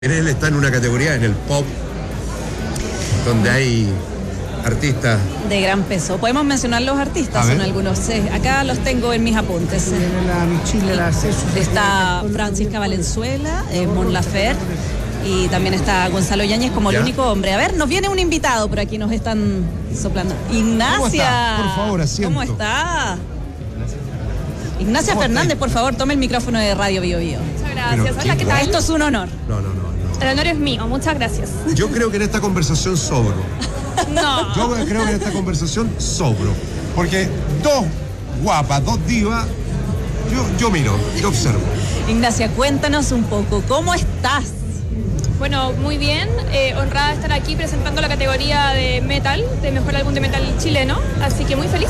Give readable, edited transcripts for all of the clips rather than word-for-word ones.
Él está en una categoría en el pop donde hay artistas de gran peso. ¿Podemos mencionar los artistas? Son algunos. Acá los tengo en mis apuntes. Está Francisca Valenzuela, Mon Laferte, y también está Gonzalo Yáñez como el único hombre. A ver, nos viene un invitado, por aquí nos están soplando. Ignacia. ¿Cómo está? Por favor, asiento. ¿Cómo está? Ignacia Fernández, por favor, tome el micrófono de Radio Bio Bio. Muchas gracias. Hola, ¿qué tal? Esto es un honor. No. El honor es mío, muchas gracias. Yo creo que en esta conversación sobro. No. Yo creo que en esta conversación sobro. Porque dos guapas, dos divas, yo miro, yo observo. Ignacia, cuéntanos un poco, ¿cómo estás? Bueno, muy bien, honrada de estar aquí presentando la categoría de metal, de mejor álbum de metal chileno, así que muy feliz.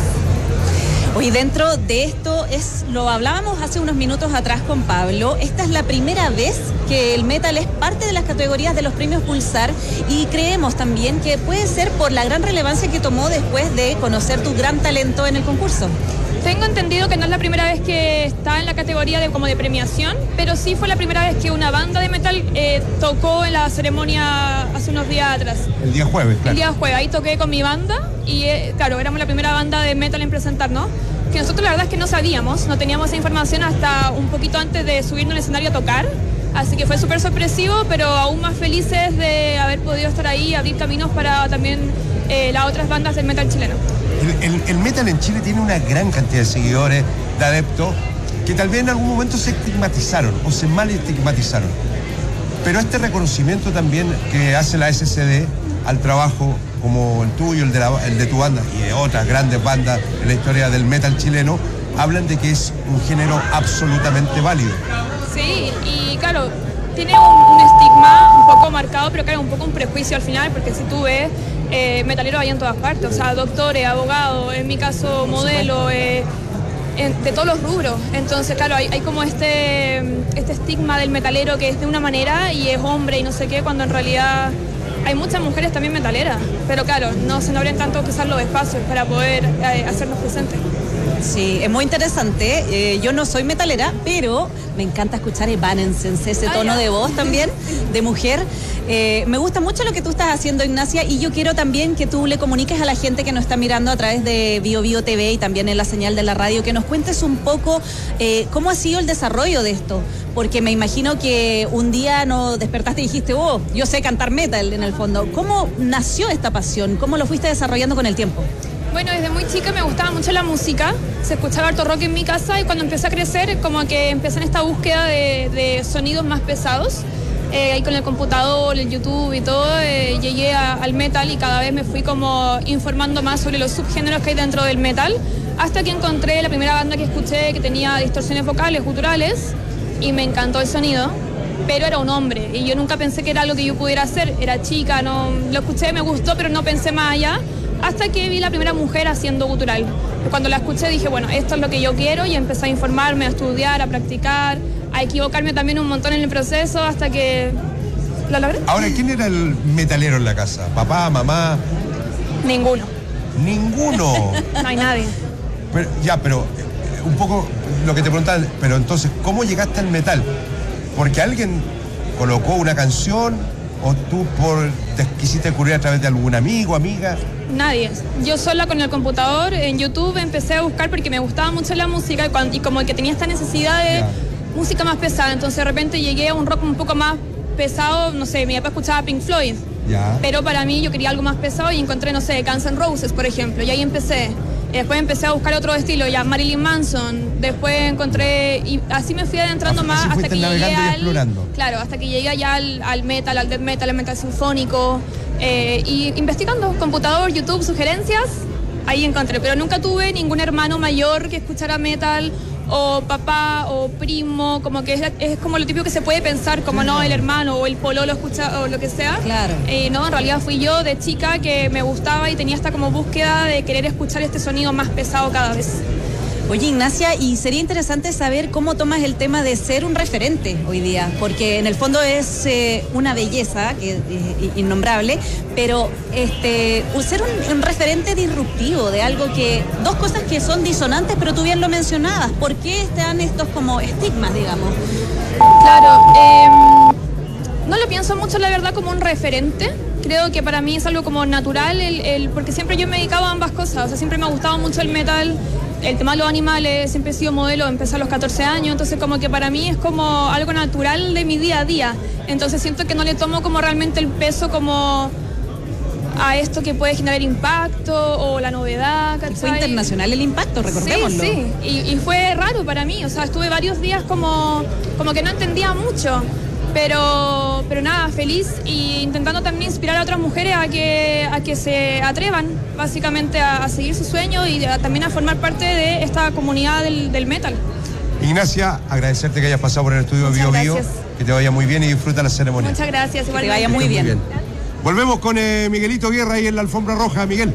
Hoy dentro de esto, lo hablábamos hace unos minutos atrás con Pablo, esta es la primera vez que el metal es parte de las categorías de los premios Pulsar y creemos también que puede ser por la gran relevancia que tomó después de conocer tu gran talento en el concurso. Tengo entendido que no es la primera vez que está en la categoría de premiación, pero sí fue la primera vez que una banda de metal tocó en la ceremonia hace unos días atrás. El día jueves, claro. El día jueves, ahí toqué con mi banda y claro, éramos la primera banda de metal en presentarnos, que nosotros la verdad es que no sabíamos, no teníamos esa información hasta un poquito antes de subirnos al escenario a tocar, así que fue súper sorpresivo, pero aún más felices de haber podido estar ahí, abrir caminos para también las otras bandas del metal chileno. El metal en Chile tiene una gran cantidad de seguidores, de adeptos, que tal vez en algún momento se estigmatizaron o se mal estigmatizaron. Pero este reconocimiento también que hace la SCD al trabajo como el tuyo, el de tu banda y de otras grandes bandas en la historia del metal chileno, hablan de que es un género absolutamente válido. Sí, y claro, tiene un estigma un poco marcado, pero claro, un poco un prejuicio al final, porque si tú ves, metalero hay en todas partes, o sea, doctores, abogados, en mi caso modelo, de todos los rubros. Entonces, claro, hay como este estigma del metalero que es de una manera y es hombre y no sé qué, cuando en realidad hay muchas mujeres también metaleras, pero claro, no se abren tanto quizás los espacios para poder hacernos presentes. Sí, es muy interesante. Yo no soy metalera, pero me encanta escuchar Evanescence, ese tono de voz también, de mujer. Me gusta mucho lo que tú estás haciendo, Ignacia, y yo quiero también que tú le comuniques a la gente que nos está mirando a través de Bio Bio TV y también en la señal de la radio, que nos cuentes un poco cómo ha sido el desarrollo de esto, porque me imagino que un día no despertaste y dijiste, yo sé cantar metal en el fondo. ¿Cómo nació esta pasión? ¿Cómo lo fuiste desarrollando con el tiempo? Bueno, desde muy chica me gustaba mucho la música, se escuchaba harto rock en mi casa y cuando empecé a crecer como que empecé en esta búsqueda de sonidos más pesados. Ahí con el computador, el YouTube y todo, llegué al metal y cada vez me fui como informando más sobre los subgéneros que hay dentro del metal, hasta que encontré la primera banda que escuché que tenía distorsiones vocales, guturales, y me encantó el sonido, pero era un hombre y yo nunca pensé que era algo que yo pudiera hacer, era chica, no, lo escuché, me gustó, pero no pensé más allá, hasta que vi la primera mujer haciendo gutural. Cuando la escuché dije, bueno, esto es lo que yo quiero y empecé a informarme, a estudiar, a practicar, a equivocarme también un montón en el proceso hasta que lo logré. Ahora, ¿quién era el metalero en la casa? ¿Papá, mamá? Ninguno. ¿Ninguno? No hay nadie. Pero un poco lo que te preguntaban, pero entonces, ¿cómo llegaste al metal? ¿Porque alguien colocó una canción o tú te quisiste descubrir a través de algún amigo, amiga? Nadie. Yo sola con el computador, en YouTube empecé a buscar porque me gustaba mucho la música y como que tenía esta necesidad de música más pesada. Entonces de repente llegué a un rock un poco más pesado, no sé, mi papá escuchaba Pink Floyd. Pero para mí yo quería algo más pesado y encontré, no sé, Guns N' Roses, por ejemplo, y ahí empecé. Después empecé a buscar otro estilo, Marilyn Manson. Después encontré, y así me fui adentrando más hasta que llegué hasta que llegué ya al metal, al death metal, al metal sinfónico. Y investigando, computador, YouTube, sugerencias, ahí encontré. Pero nunca tuve ningún hermano mayor que escuchara metal, o papá, o primo, como que es como lo típico que se puede pensar, como no, el hermano o el pololo escucha, o lo que sea. Claro. No, en realidad fui yo de chica que me gustaba y tenía esta como búsqueda de querer escuchar este sonido más pesado cada vez. Oye, Ignacia, y sería interesante saber cómo tomas el tema de ser un referente hoy día, porque en el fondo es una belleza innombrable, pero ser un referente disruptivo de algo que, dos cosas que son disonantes, pero tú bien lo mencionabas, ¿por qué están estos como estigmas, digamos? Claro, No lo pienso mucho, la verdad, como un referente. Creo que para mí es algo como natural, porque siempre yo me he dedicado a ambas cosas. O sea, siempre me ha gustado mucho el metal, el tema de los animales, siempre he sido modelo, empecé a los 14 años, entonces como que para mí es como algo natural de mi día a día. Entonces siento que no le tomo como realmente el peso como a esto que puede generar impacto o la novedad, ¿cachai? Fue internacional el impacto, recordémoslo. Sí, y fue raro para mí, o sea, estuve varios días como que no entendía mucho. Pero nada, feliz y intentando también inspirar a otras mujeres a que se atrevan básicamente a seguir su sueño y también a formar parte de esta comunidad del metal. Ignacia, agradecerte que hayas pasado por el estudio Bio Bio, que te vaya muy bien y disfruta la ceremonia. Muchas gracias, que te vaya muy bien. Volvemos con Miguelito Guerra ahí en la alfombra roja. Miguel.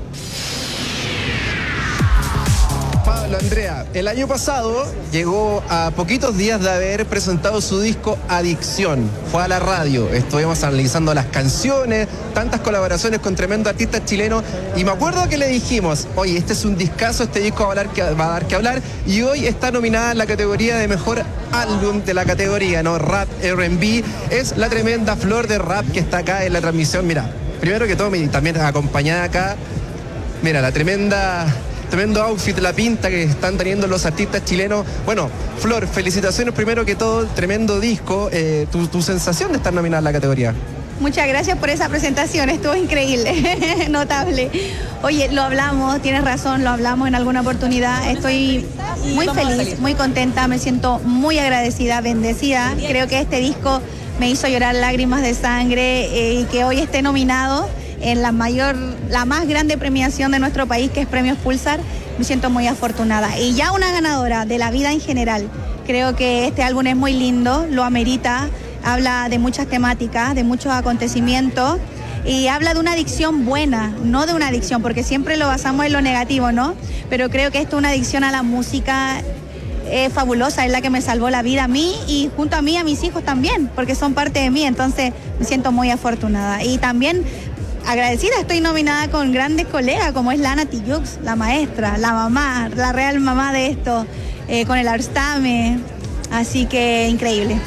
Andrea, el año pasado llegó a poquitos días de haber presentado su disco Adicción. Fue a la radio, estuvimos analizando las canciones, tantas colaboraciones con tremendos artistas chilenos y me acuerdo que le dijimos, oye, este es un discazo, este disco va a dar que hablar y hoy está nominada en la categoría de mejor álbum de la categoría, ¿no? Rap R&B. Es la tremenda Flor de Rap que está acá en la transmisión. Mira, primero que todo, y también acompañada acá, mira, tremendo outfit, la pinta que están teniendo los artistas chilenos. Bueno, Flor, felicitaciones primero que todo, tremendo disco. Tu sensación de estar nominada en la categoría. Muchas gracias por esa presentación, estuvo increíble, notable. Oye, lo hablamos, tienes razón, lo hablamos en alguna oportunidad. Estoy muy feliz, muy contenta, me siento muy agradecida, bendecida. Creo que este disco me hizo llorar lágrimas de sangre y que hoy esté nominado en la más grande premiación de nuestro país, que es Premios Pulsar, me siento muy afortunada. Y ya una ganadora de la vida en general. Creo que este álbum es muy lindo, lo amerita, habla de muchas temáticas, de muchos acontecimientos y habla de una adicción buena, no de una adicción, porque siempre lo basamos en lo negativo, ¿no? Pero creo que esto es una adicción a la música fabulosa, es la que me salvó la vida a mí y junto a mí a mis hijos también, porque son parte de mí, entonces me siento muy afortunada. Y también agradecida, estoy nominada con grandes colegas como es Lana Tijoux, la maestra, la mamá, la real mamá de esto, con el Arstame, así que increíble.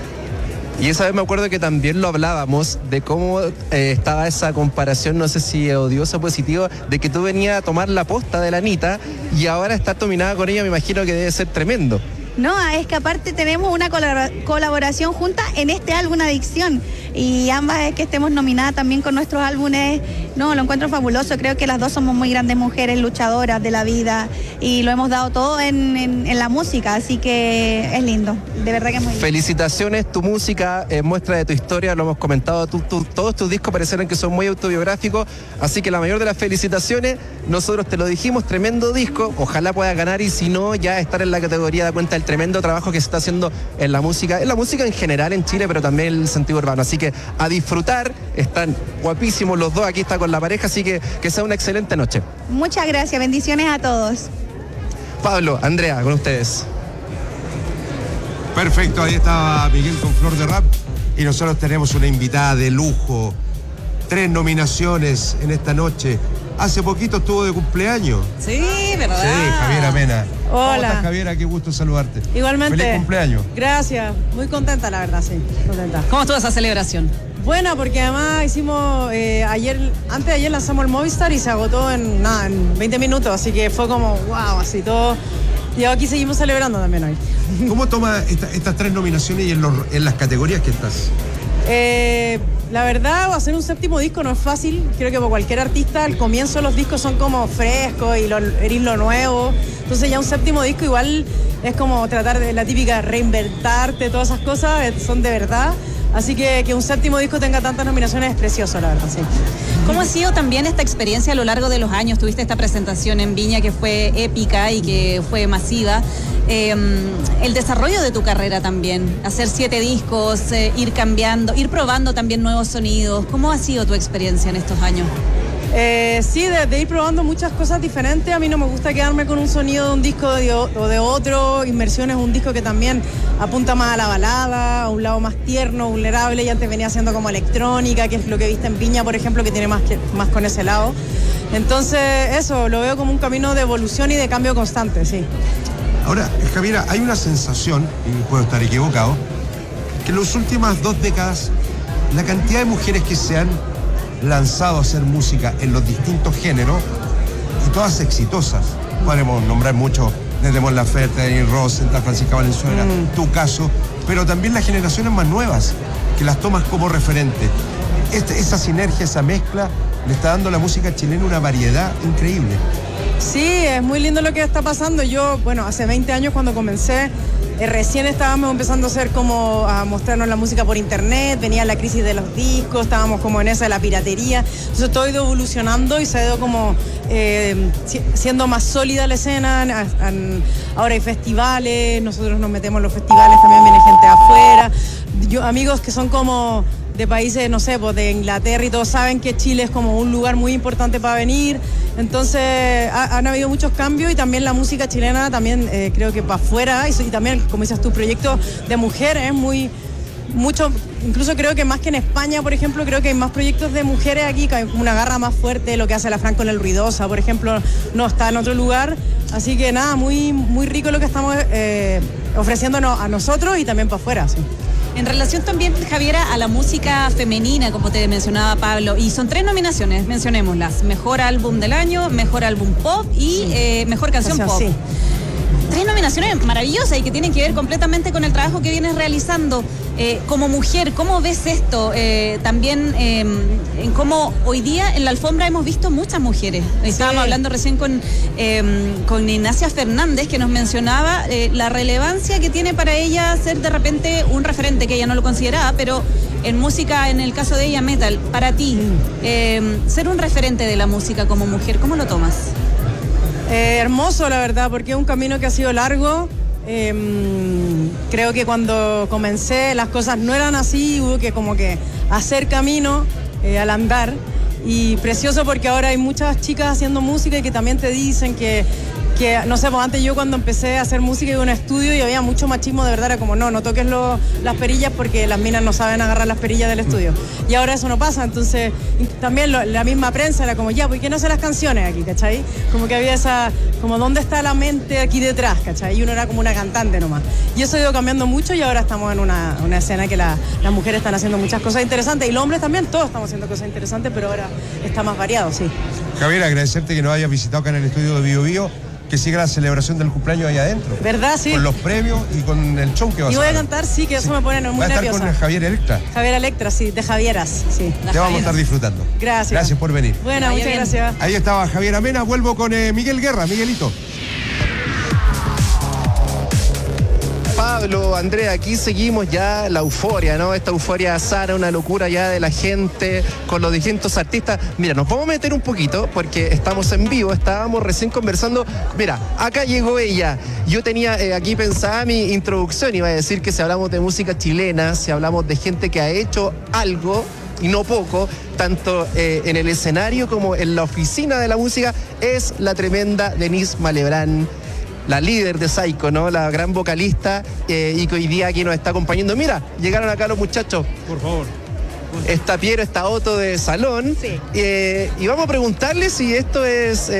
Y esa vez me acuerdo que también lo hablábamos de cómo estaba esa comparación, no sé si odiosa o positiva, de que tú venías a tomar la posta de la Anita y ahora estás nominada con ella, me imagino que debe ser tremendo. No, es que aparte tenemos una colaboración junta en este álbum Adicción y ambas es que estemos nominadas también con nuestros álbumes. No, lo encuentro fabuloso, creo que las dos somos muy grandes mujeres luchadoras de la vida y lo hemos dado todo en la música, así que es lindo, de verdad que es muy lindo. Felicitaciones, tu música es muestra de tu historia, lo hemos comentado, todos tus discos parecieron que son muy autobiográficos, así que la mayor de las felicitaciones, nosotros te lo dijimos, tremendo disco, ojalá puedas ganar y si no, ya estar en la categoría da cuenta del tremendo trabajo que se está haciendo en la música en general en Chile, pero también en el sentido urbano, así que a disfrutar, están guapísimos los dos, aquí está con la pareja, así que sea una excelente noche. Muchas gracias, bendiciones a todos. Pablo, Andrea, con ustedes. Perfecto, ahí estaba Miguel con Flor de Rap y nosotros tenemos una invitada de lujo, 3 nominaciones en esta noche. Hace poquito estuvo de cumpleaños. Sí, ¿verdad? Sí, Javiera Mena. Hola. ¿Cómo estás, Javiera? Qué gusto saludarte. Igualmente. Feliz cumpleaños. Gracias. Muy contenta, la verdad, sí. Contenta. ¿Cómo estuvo esa celebración? Buena, porque además hicimos antes de ayer lanzamos el Movistar y se agotó en 20 minutos, así que fue como wow, así todo. Y aquí seguimos celebrando también hoy. ¿Cómo tomas estas 3 nominaciones y en las categorías que estás? La verdad, hacer un 7º disco no es fácil. Creo que para cualquier artista, al comienzo los discos son como frescos y eres lo nuevo. Entonces ya un 7º disco igual es como tratar de la típica reinventarte, todas esas cosas son de verdad. Así que un 7º disco tenga tantas nominaciones es precioso, la verdad, sí. ¿Cómo ha sido también esta experiencia a lo largo de los años? Tuviste esta presentación en Viña que fue épica y que fue masiva. El desarrollo de tu carrera también, hacer 7 discos, ir cambiando, ir probando también nuevos sonidos. ¿Cómo ha sido tu experiencia en estos años? Sí, de ir probando muchas cosas diferentes. A mí no me gusta quedarme con un sonido de un disco o de otro. Inmersión es un disco que también apunta más a la balada, a un lado más tierno, vulnerable, y antes venía haciendo como electrónica, que es lo que viste en Viña, por ejemplo, que tiene más con ese lado. Entonces eso, lo veo como un camino de evolución y de cambio constante, sí. Ahora, Javiera, hay una sensación, y puedo estar equivocado, que en las últimas 2 décadas la cantidad de mujeres que se han lanzado a hacer música en los distintos géneros y todas exitosas. Podemos nombrar mucho desde Mon Laferte, Daniel Rosenthal, Francisca Valenzuela, tu caso, pero también las generaciones más nuevas que las tomas como referente. Esa sinergia, esa mezcla le está dando a la música chilena una variedad increíble. Sí, es muy lindo lo que está pasando. Yo, bueno, hace 20 años cuando comencé, recién estábamos empezando a mostrarnos la música por internet, venía la crisis de los discos, estábamos como en esa de la piratería. Entonces todo ha ido evolucionando y se ha ido como siendo más sólida la escena. Ahora hay festivales, nosotros nos metemos en los festivales, también viene gente de afuera. Amigos que son como de países, no sé, pues de Inglaterra y todos saben que Chile es como un lugar muy importante para venir. Entonces han habido muchos cambios y también la música chilena también creo que para afuera y también, como dices tu proyecto de mujeres mucho, incluso creo que más que en España, por ejemplo, creo que hay más proyectos de mujeres aquí, que hay una garra más fuerte, lo que hace la Fran con el Ruidosa, por ejemplo, no está en otro lugar. Así que nada, muy, muy rico lo que estamos ofreciéndonos a nosotros y también para afuera, sí. En relación también, Javiera, a la música femenina, como te mencionaba Pablo, y son 3 nominaciones, mencionémoslas: Mejor Álbum del Año, Mejor Álbum Pop y Mejor Canción Pop. Sí. 3 nominaciones maravillosas y que tienen que ver completamente con el trabajo que vienes realizando. Como mujer, ¿cómo ves esto? También en cómo hoy día en la alfombra hemos visto muchas mujeres. Estábamos hablando recién con Ignacia Fernández, que nos mencionaba la relevancia que tiene para ella ser de repente un referente, que ella no lo consideraba, pero en música, en el caso de ella, metal. Para ti, ser un referente de la música como mujer, ¿cómo lo tomas? Hermoso, la verdad, porque es un camino que ha sido largo. Creo que cuando comencé las cosas no eran así, hubo que como que hacer camino al andar, y precioso porque ahora hay muchas chicas haciendo música y que también te dicen que no sé, pues antes yo cuando empecé a hacer música iba a un estudio y había mucho machismo, de verdad era como no toques las perillas porque las minas no saben agarrar las perillas del estudio, y ahora eso no pasa. Entonces también la misma prensa era como ¿por qué no hace las canciones aquí? ¿Cachai? Como que había esa, como ¿dónde está la mente aquí detrás? ¿Cachai? Y uno era como una cantante nomás, y eso ha ido cambiando mucho y ahora estamos en una escena que las mujeres están haciendo muchas cosas interesantes y los hombres también, todos estamos haciendo cosas interesantes, pero ahora está más variado, sí. Javier, agradecerte que nos hayas visitado acá en el estudio de Bio Bio, que siga la celebración del cumpleaños allá adentro. ¿Verdad? Sí. Con los premios y con el show que vas a hacer. Y voy a cantar, sí, que eso me pone muy nerviosa. Va a estar con Javier Electra. Javier Electra, sí, de Javieras, sí. Te vamos a estar disfrutando. Gracias. Gracias por venir. Bueno, muchas gracias. Ahí estaba Javier Amena, vuelvo con Miguel Guerra. Miguelito. Pablo, Andrea, aquí seguimos ya la euforia, ¿no? Esta euforia sana, una locura ya de la gente con los distintos artistas. Mira, nos vamos a meter un poquito porque estamos en vivo, estábamos recién conversando. Mira, acá llegó ella. Yo tenía aquí pensada mi introducción, iba a decir que si hablamos de música chilena, si hablamos de gente que ha hecho algo y no poco, tanto en el escenario como en la oficina de la música, es la tremenda Denise Malebrán, la líder de Psycho, ¿no? La gran vocalista y que hoy día aquí nos está acompañando. Mira, llegaron acá los muchachos. Por favor. Está Piero, está Otto de Salón. Sí. Y vamos a preguntarle si esto es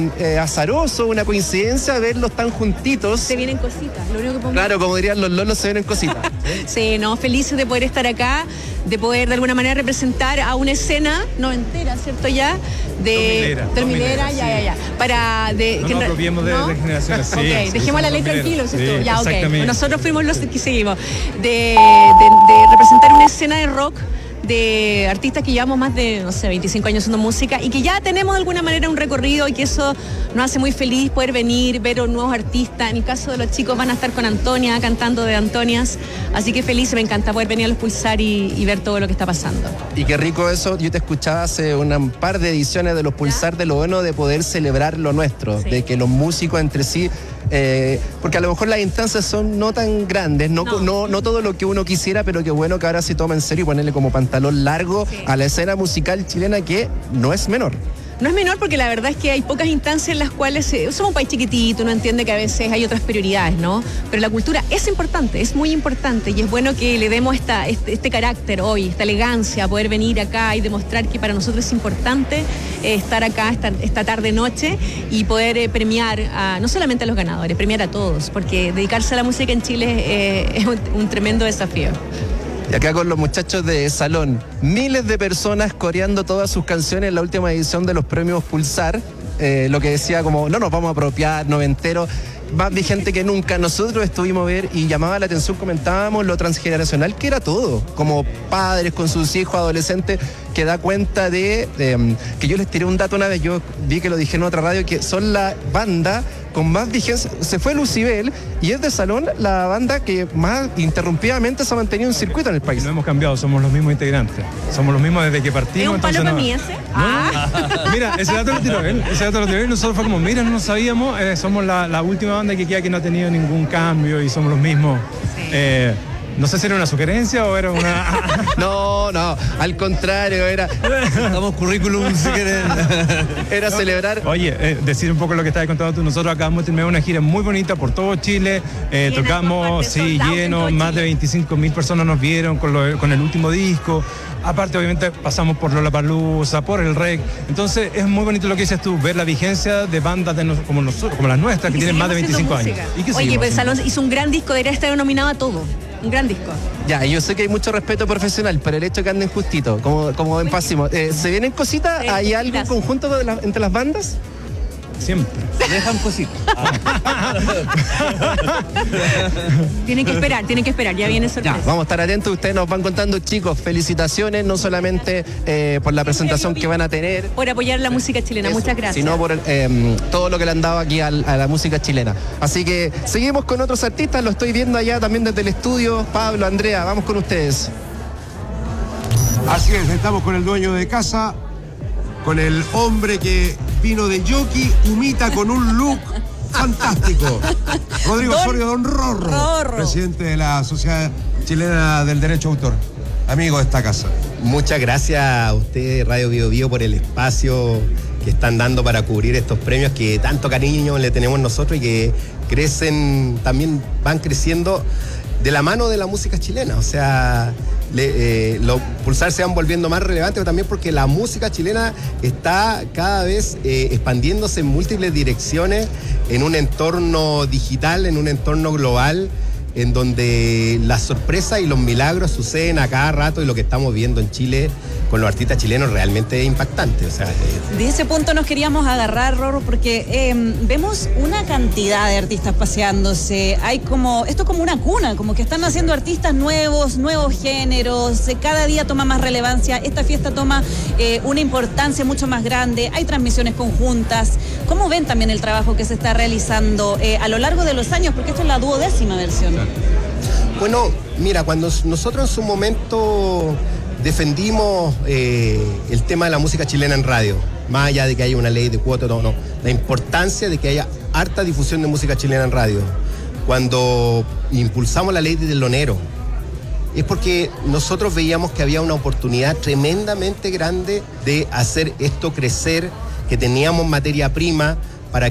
azaroso, una coincidencia, verlos tan juntitos. Se vienen cositas, lo único que podemos... Claro, como dirían los lolos, se vienen cositas. Sí, no, felices de poder estar acá, de poder de alguna manera representar a una escena noventera, ¿cierto? Ya, de... 2000era, ya. Para... No nos apropiemos de generaciones, sí. Ok, dejemos la ley tranquilo, ¿cierto? Sí, ya, ok. exactamente. Nosotros fuimos los que seguimos. De representar una escena de rock de artistas que llevamos más de, no sé, 25 años haciendo música y que ya tenemos de alguna manera un recorrido y que eso nos hace muy feliz poder venir, ver nuevos artistas. En el caso de los chicos van a estar con Antonia, cantando de Antonias, así que feliz, me encanta poder venir a los Pulsar y ver todo lo que está pasando. Y qué rico eso, yo te escuchaba hace un par de ediciones de los Pulsar, de lo bueno de poder celebrar lo nuestro, sí. De que los músicos entre sí, porque a lo mejor las instancias son no tan grandes, no todo lo que uno quisiera, pero qué bueno que ahora se toma en serio y ponerle como pantalón largo a la escena musical chilena, que no es menor. No es menor porque la verdad es que hay pocas instancias en las cuales somos un país chiquitito, uno entiende que a veces hay otras prioridades, ¿no? Pero la cultura es importante, es muy importante y es bueno que le demos este carácter hoy, esta elegancia, poder venir acá y demostrar que para nosotros es importante estar acá esta tarde-noche y poder premiar no solamente a los ganadores, premiar a todos, porque dedicarse a la música en Chile es un tremendo desafío. Y acá con los muchachos de Salón, miles de personas coreando todas sus canciones en la última edición de los premios Pulsar. Lo que decía como, no nos vamos a apropiar, noventero, más vigente que nunca. Nosotros estuvimos a ver y llamaba la atención, comentábamos lo transgeneracional que era todo, como padres con sus hijos, adolescentes, que da cuenta de que yo les tiré un dato una vez, yo vi que lo dije en otra radio, que son la banda con más vigencia. Se fue Lucibel y es de Salón la banda que más interrumpidamente se ha mantenido en circuito en el país. No hemos cambiado, somos los mismos integrantes. Somos los mismos desde que partimos. ¿Es un palo para mí ese? Mira, ese dato lo tiró él. Nosotros fue como, mira, no lo sabíamos. Somos la última banda que queda que no ha tenido ningún cambio y somos los mismos. Sí. No sé si era una sugerencia o era una... No, al contrario, era... Damos currículum si quieren. Era celebrar... Oye, decir un poco lo que estabas contando tú. Nosotros acabamos de terminar una gira muy bonita por todo Chile. Tocamos, sí, lleno. Más de 25.000 personas nos vieron con el último disco. Aparte, obviamente, pasamos por Lollapalooza, por el REC. Entonces, es muy bonito lo que dices tú, ver la vigencia de bandas como las nuestras, que tienen más de 25 años. Oye, pues Salón hizo un gran disco, debería estar nominado a todo. Un gran disco. Ya, yo sé que hay mucho respeto profesional, pero el hecho que anden justito, como en Pásimo. ¿Se vienen cositas? ¿Hay algo en conjunto entre las bandas? Siempre. Se dejan cositas. Tienen que esperar, ya viene sorpresa. Ya, vamos a estar atentos, ustedes nos van contando, chicos, felicitaciones, no solamente por la presentación que van a tener. Por apoyar la música chilena, muchas gracias. Sino por todo lo que le han dado aquí a la música chilena. Así que seguimos con otros artistas, lo estoy viendo allá también desde el estudio. Pablo, Andrea, vamos con ustedes. Así es, estamos con el dueño de casa, con el hombre que vino de jockey, imita con un look fantástico. Rodrigo Osorio, Don Rorro, presidente de la Sociedad Chilena del Derecho de Autor, amigo de esta casa. Muchas gracias a ustedes, Radio Bio Bio, por el espacio que están dando para cubrir estos premios que tanto cariño le tenemos nosotros y que crecen, también van creciendo de la mano de la música chilena. O sea, los Pulsar se van volviendo más relevantes, pero también porque la música chilena está cada vez expandiéndose en múltiples direcciones, en un entorno digital, en un entorno global, en donde las sorpresas y los milagros suceden a cada rato, y lo que estamos viendo en Chile con los artistas chilenos realmente es impactante. O sea, de ese punto nos queríamos agarrar, Rorro, porque vemos una cantidad de artistas paseándose. Esto es como una cuna, como que están naciendo artistas nuevos géneros, cada día toma más relevancia, esta fiesta toma una importancia mucho más grande, hay transmisiones conjuntas. ¿Cómo ven también el trabajo que se está realizando a lo largo de los años? Porque esto es la 12ª versión. Bueno, mira, cuando nosotros en su momento defendimos el tema de la música chilena en radio, más allá de que haya una ley de cuotas, no, la importancia de que haya harta difusión de música chilena en radio. Cuando impulsamos la ley de telonero, es porque nosotros veíamos que había una oportunidad tremendamente grande de hacer esto crecer, que teníamos materia prima para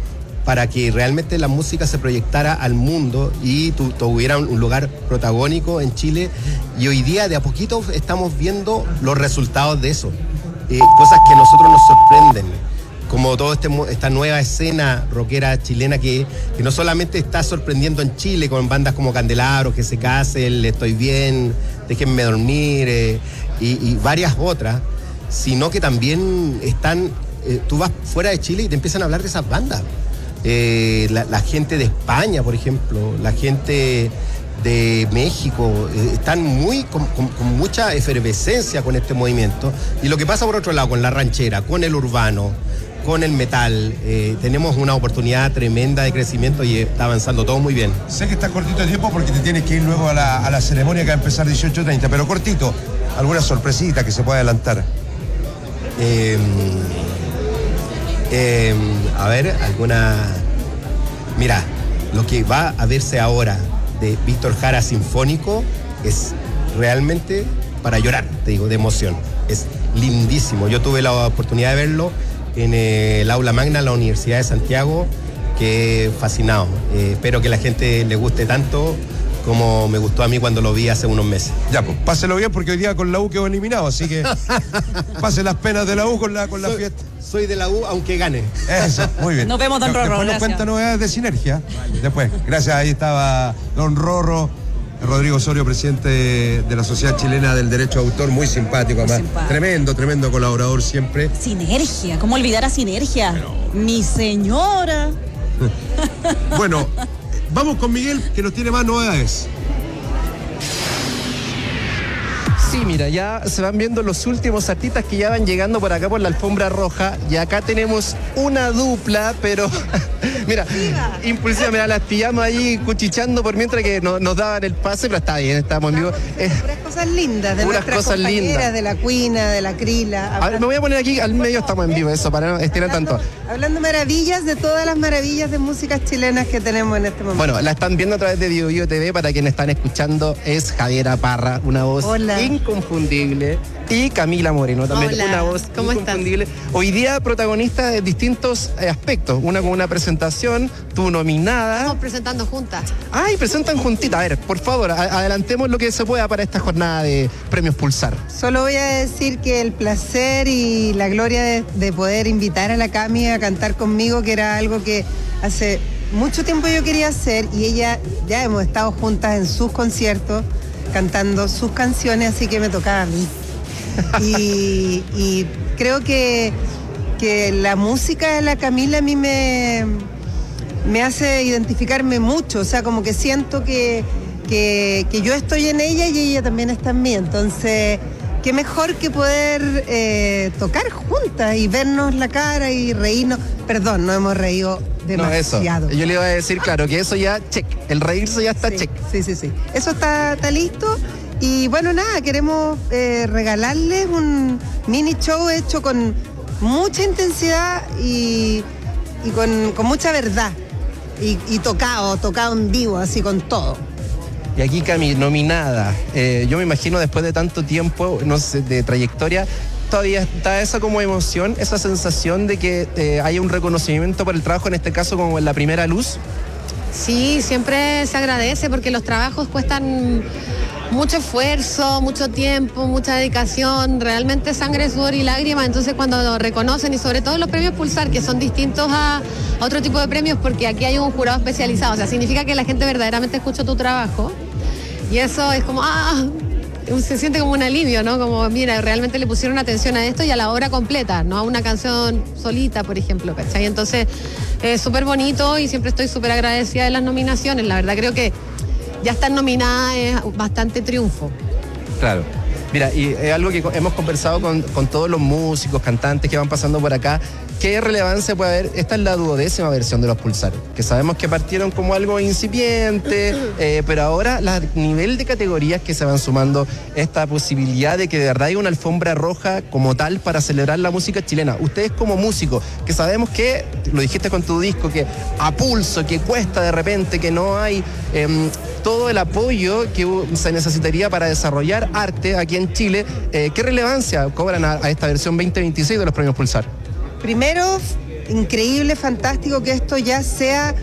que realmente la música se proyectara al mundo y tuviera un lugar protagónico en Chile. Y hoy día de a poquito estamos viendo los resultados de eso, cosas que a nosotros nos sorprenden, como toda esta nueva escena rockera chilena que no solamente está sorprendiendo en Chile con bandas como Candelabro, Que se casen, Estoy bien, Déjenme dormir y varias otras, sino que también están, tú vas fuera de Chile y te empiezan a hablar de esas bandas. La gente de España, por ejemplo, la gente de México, están con mucha efervescencia con este movimiento. Y lo que pasa por otro lado con la ranchera, con el urbano, con el metal, tenemos una oportunidad tremenda de crecimiento y está avanzando todo muy bien. Sé que está cortito de tiempo porque te tienes que ir luego a la ceremonia que va a empezar 18:30, pero cortito, ¿alguna sorpresita que se pueda adelantar? A ver, Mira, lo que va a verse ahora de Víctor Jara Sinfónico es realmente para llorar, te digo, de emoción. Es lindísimo. Yo tuve la oportunidad de verlo en el aula magna de la Universidad de Santiago, que fascinado. Espero que la gente le guste tanto como me gustó a mí cuando lo vi hace unos meses. Ya, pues, páselo bien porque hoy día con la U quedó eliminado, así que pase las penas de la U con la fiesta. Soy de la U, aunque gane. Eso, muy bien. Nos vemos, Don Rorro. Después nos cuenta novedades de Sinergia. Después, gracias, ahí estaba Don Rorro, Rodrigo Osorio, presidente de la Sociedad Chilena del Derecho de Autor, muy simpático, además. Tremendo colaborador siempre. Sinergia, ¿cómo olvidar a Sinergia? Mi señora. Bueno, vamos con Miguel, que nos tiene más novedades. Sí, mira, ya se van viendo los últimos artistas que ya van llegando por acá por la alfombra roja. Y acá tenemos una dupla, pero mira, impulsiva, mira, las pillamos ahí cuchicheando por mientras que nos daban el pase, pero está bien, estamos en vivo. Puras cosas lindas, de puras nuestras cosas compañeras, lindas. de la Cuina, de la Crila. A ver, me voy a poner aquí al medio, estamos en vivo, eso, para no estirar tanto. Hablando maravillas de todas las maravillas de músicas chilenas que tenemos en este momento. Bueno, la están viendo a través de Bio Bio TV, para quienes están escuchando, es Javiera Parra, una voz inconfundible, y Camila Moreno, también una voz inconfundible. Hoy día protagonista de distintos aspectos, una con una presentación, tú nominada. Estamos presentando juntas. Ay, presentan juntitas. A ver, por favor, adelantemos lo que se pueda para esta jornada de Premios Pulsar. Solo voy a decir que el placer y la gloria de poder invitar a la Cami a cantar conmigo, que era algo que hace mucho tiempo yo quería hacer, y ella, ya hemos estado juntas en sus conciertos cantando sus canciones, así que me tocaba a mí. Y creo que la música de la Camila a mí me hace identificarme mucho, o sea, como que siento que yo estoy en ella y ella también está en mí. Entonces, qué mejor que poder tocar juntas y vernos la cara y reírnos. Perdón, no hemos reído demasiado. No, eso. Yo le iba a decir, claro, que eso ya check. El reírse ya está check. Sí. Eso está listo. Y bueno, nada, queremos regalarles un mini show hecho con mucha intensidad y con mucha verdad. Y tocado en vivo, así con todo. Y aquí Cami, nominada. Yo me imagino después de tanto tiempo, no sé, de trayectoria, todavía está esa como emoción, esa sensación de que haya un reconocimiento por el trabajo, en este caso como en La Primera Luz. Sí, siempre se agradece porque los trabajos cuestan mucho esfuerzo, mucho tiempo, mucha dedicación, realmente sangre, sudor y lágrimas. Entonces cuando lo reconocen, y sobre todo los premios Pulsar, que son distintos a otro tipo de premios, porque aquí hay un jurado especializado, o sea, significa que la gente verdaderamente escucha tu trabajo, y eso es como, se siente como un alivio, ¿no? Como, mira, realmente le pusieron atención a esto y a la obra completa, no a una canción solita, por ejemplo, ¿cachai? Entonces, es súper bonito y siempre estoy súper agradecida de las nominaciones. La verdad, creo que ya estar nominada es bastante triunfo. Claro. Mira, y es algo que hemos conversado con todos los músicos, cantantes que van pasando por acá. ¿Qué relevancia puede haber? Esta es la 12ª versión de los Pulsar, que sabemos que partieron como algo incipiente, pero ahora el nivel de categorías que se van sumando, esta posibilidad de que de verdad haya una alfombra roja como tal para celebrar la música chilena. Ustedes como músicos, que sabemos que, lo dijiste con tu disco, que a pulso, que cuesta de repente, que no hay todo el apoyo que se necesitaría para desarrollar arte aquí en Chile, ¿qué relevancia cobran a esta versión 2026 de los Premios Pulsar? Primero, increíble, fantástico que esto ya sea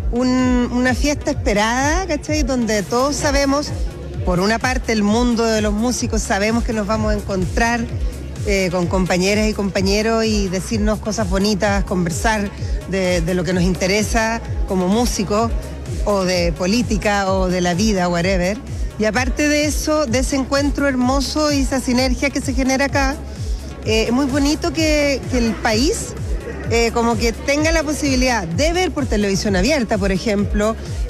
una fiesta esperada, ¿cachai? Donde todos sabemos, por una parte el mundo de los músicos, sabemos que nos vamos a encontrar con compañeras y compañeros y decirnos cosas bonitas, conversar de lo que nos interesa como músicos, o de política, o de la vida, whatever. Y aparte de eso, de ese encuentro hermoso y esa sinergia que se genera acá, es muy bonito que el país como que tenga la posibilidad de ver por televisión abierta, por ejemplo,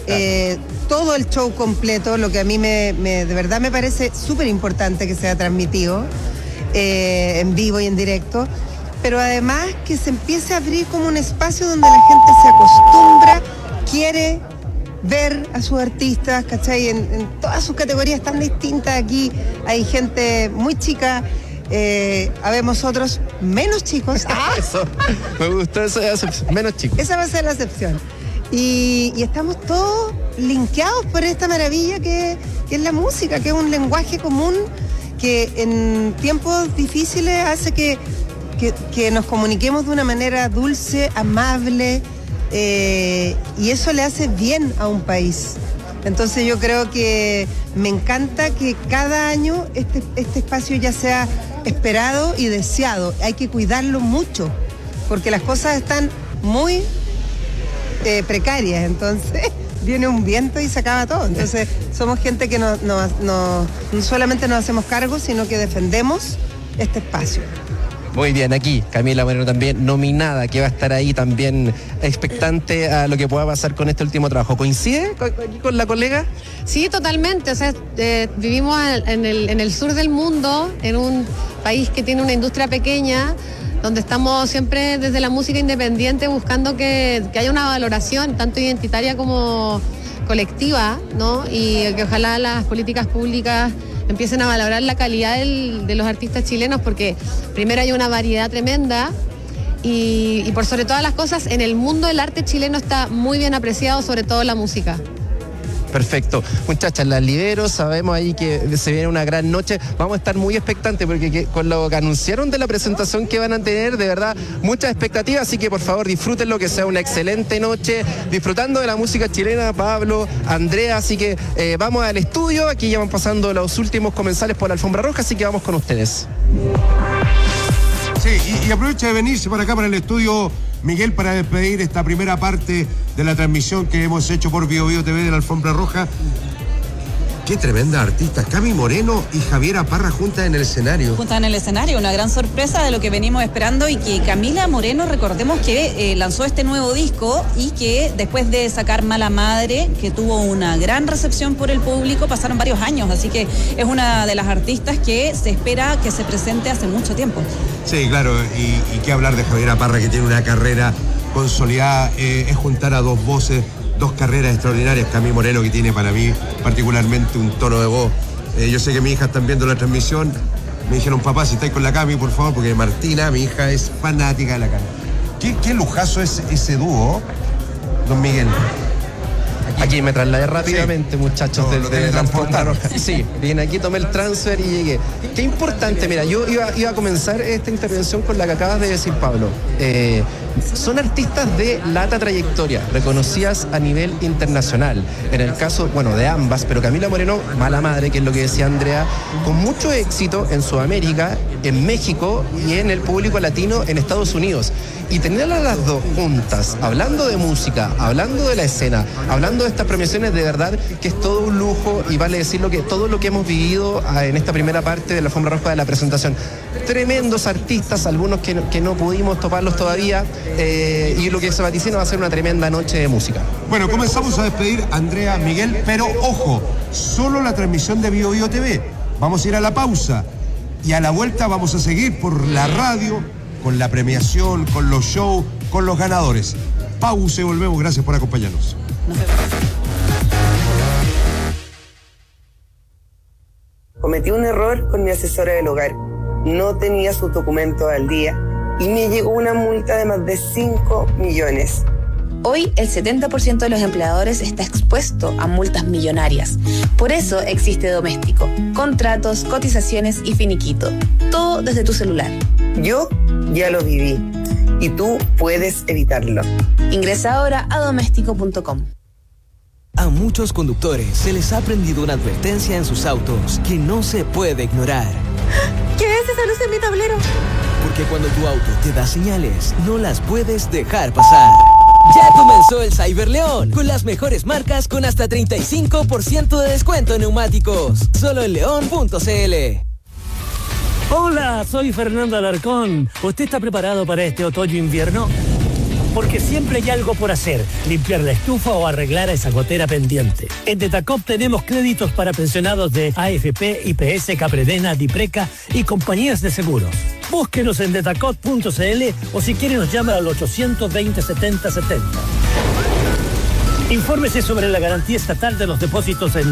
todo el show completo, lo que a mí de verdad me parece súper importante que sea transmitido en vivo y en directo, pero además que se empiece a abrir como un espacio donde la gente se acostumbra, quiere ver a sus artistas, ¿cachai? En todas sus categorías tan distintas. Aquí hay gente muy chica, habemos otros menos chicos. Eso, me gustó eso, menos chicos. Esa va a ser la excepción. Y estamos todos linkeados por esta maravilla que es la música, que es un lenguaje común que en tiempos difíciles hace que nos comuniquemos de una manera dulce, amable, y eso le hace bien a un país. Entonces yo creo que me encanta que cada año este espacio ya sea esperado y deseado. Hay que cuidarlo mucho, porque las cosas están muy precarias, entonces viene un viento y se acaba todo. Entonces somos gente que no solamente nos hacemos cargo, sino que defendemos este espacio. Muy bien, aquí Camila Moreno también nominada, que va a estar ahí también expectante a lo que pueda pasar con este último trabajo. ¿Coincide con la colega? Sí, totalmente. O sea, vivimos en el sur del mundo, en un país que tiene una industria pequeña, donde estamos siempre desde la música independiente buscando que haya una valoración tanto identitaria como colectiva, ¿no? Y que ojalá las políticas públicas empiecen a valorar la calidad de los artistas chilenos, porque primero hay una variedad tremenda y por sobre todas las cosas, en el mundo del arte chileno está muy bien apreciado, sobre todo la música. Perfecto. Muchachas, las libero, sabemos ahí que se viene una gran noche. Vamos a estar muy expectantes porque con lo que anunciaron de la presentación que van a tener, de verdad, muchas expectativas, así que por favor disfrútenlo, que sea una excelente noche, disfrutando de la música chilena, Pablo, Andrea, así que vamos al estudio, aquí ya van pasando los últimos comensales por la alfombra roja, así que vamos con ustedes. Sí, y aprovecha de venirse para acá, para el estudio, Miguel, para despedir esta primera parte de la transmisión que hemos hecho por Bio Bio TV de la Alfombra Roja. Qué tremenda artista, Cami Moreno y Javiera Parra juntas en el escenario. Juntas en el escenario, una gran sorpresa de lo que venimos esperando, y que Camila Moreno, recordemos que lanzó este nuevo disco y que después de sacar Mala Madre, que tuvo una gran recepción por el público, pasaron varios años, así que es una de las artistas que se espera que se presente hace mucho tiempo. Sí, claro, y qué hablar de Javiera Parra, que tiene una carrera consolidada, es juntar a dos voces, dos carreras extraordinarias. Cami Moreno, que tiene para mí particularmente un tono de voz. Yo sé que mis hijas están viendo la transmisión. Me dijeron, papá, si estáis con la Cami, por favor, porque Martina, mi hija, es fanática de la Cami. Qué lujazo es ese dúo, don Miguel. Aquí me trasladé rápidamente, muchachos, desde la alfombra roja. Sí, vine aquí, tomé el transfer y llegué. Qué importante, mira, yo iba a comenzar esta intervención con la que acabas de decir, Pablo. Son artistas de larga trayectoria, reconocidas a nivel internacional. En el caso, bueno, de ambas, pero Camila Moreno, Mala Madre, que es lo que decía Andrea, con mucho éxito en Sudamérica, en México y en el público latino en Estados Unidos. Y tenerlas las dos juntas, hablando de música, hablando de la escena, hablando de estas premiaciones, de verdad que es todo un lujo, y vale decirlo que todo lo que hemos vivido en esta primera parte de la alfombra roja de la presentación. Tremendos artistas, algunos que no pudimos toparlos todavía, y lo que se vaticina va a ser una tremenda noche de música. Bueno, comenzamos a despedir a Andrea, Miguel, pero ojo, solo la transmisión de Bio Bio TV. Vamos a ir a la pausa y a la vuelta vamos a seguir por la radio con la premiación, con los shows, con los ganadores. Pausa y volvemos. Gracias por acompañarnos. Nos vemos. Cometí un error con mi asesora del hogar. No tenía sus documentos al día y me llegó una multa de más de 5 millones. Hoy el 70% de los empleadores está expuesto a multas millonarias. Por eso existe Doméstico. Contratos, cotizaciones y finiquito. Todo desde tu celular. Yo ya lo viví y tú puedes evitarlo. Ingresa ahora a doméstico.com. A muchos conductores se les ha prendido una advertencia en sus autos que no se puede ignorar. ¿Qué es esa luz en mi tablero? Porque cuando tu auto te da señales, no las puedes dejar pasar. Ya comenzó el Cyberleón, con las mejores marcas con hasta 35% de descuento en neumáticos. Solo en león.cl. Hola, soy Fernando Alarcón. ¿Usted está preparado para este otoño-invierno? Porque siempre hay algo por hacer, limpiar la estufa o arreglar esa gotera pendiente. En Detacop tenemos créditos para pensionados de AFP, IPS, Capredena, Dipreca y compañías de seguros. Búsquenos en detacop.cl o si quiere nos llama al 820-7070. Infórmese sobre la garantía estatal de los depósitos en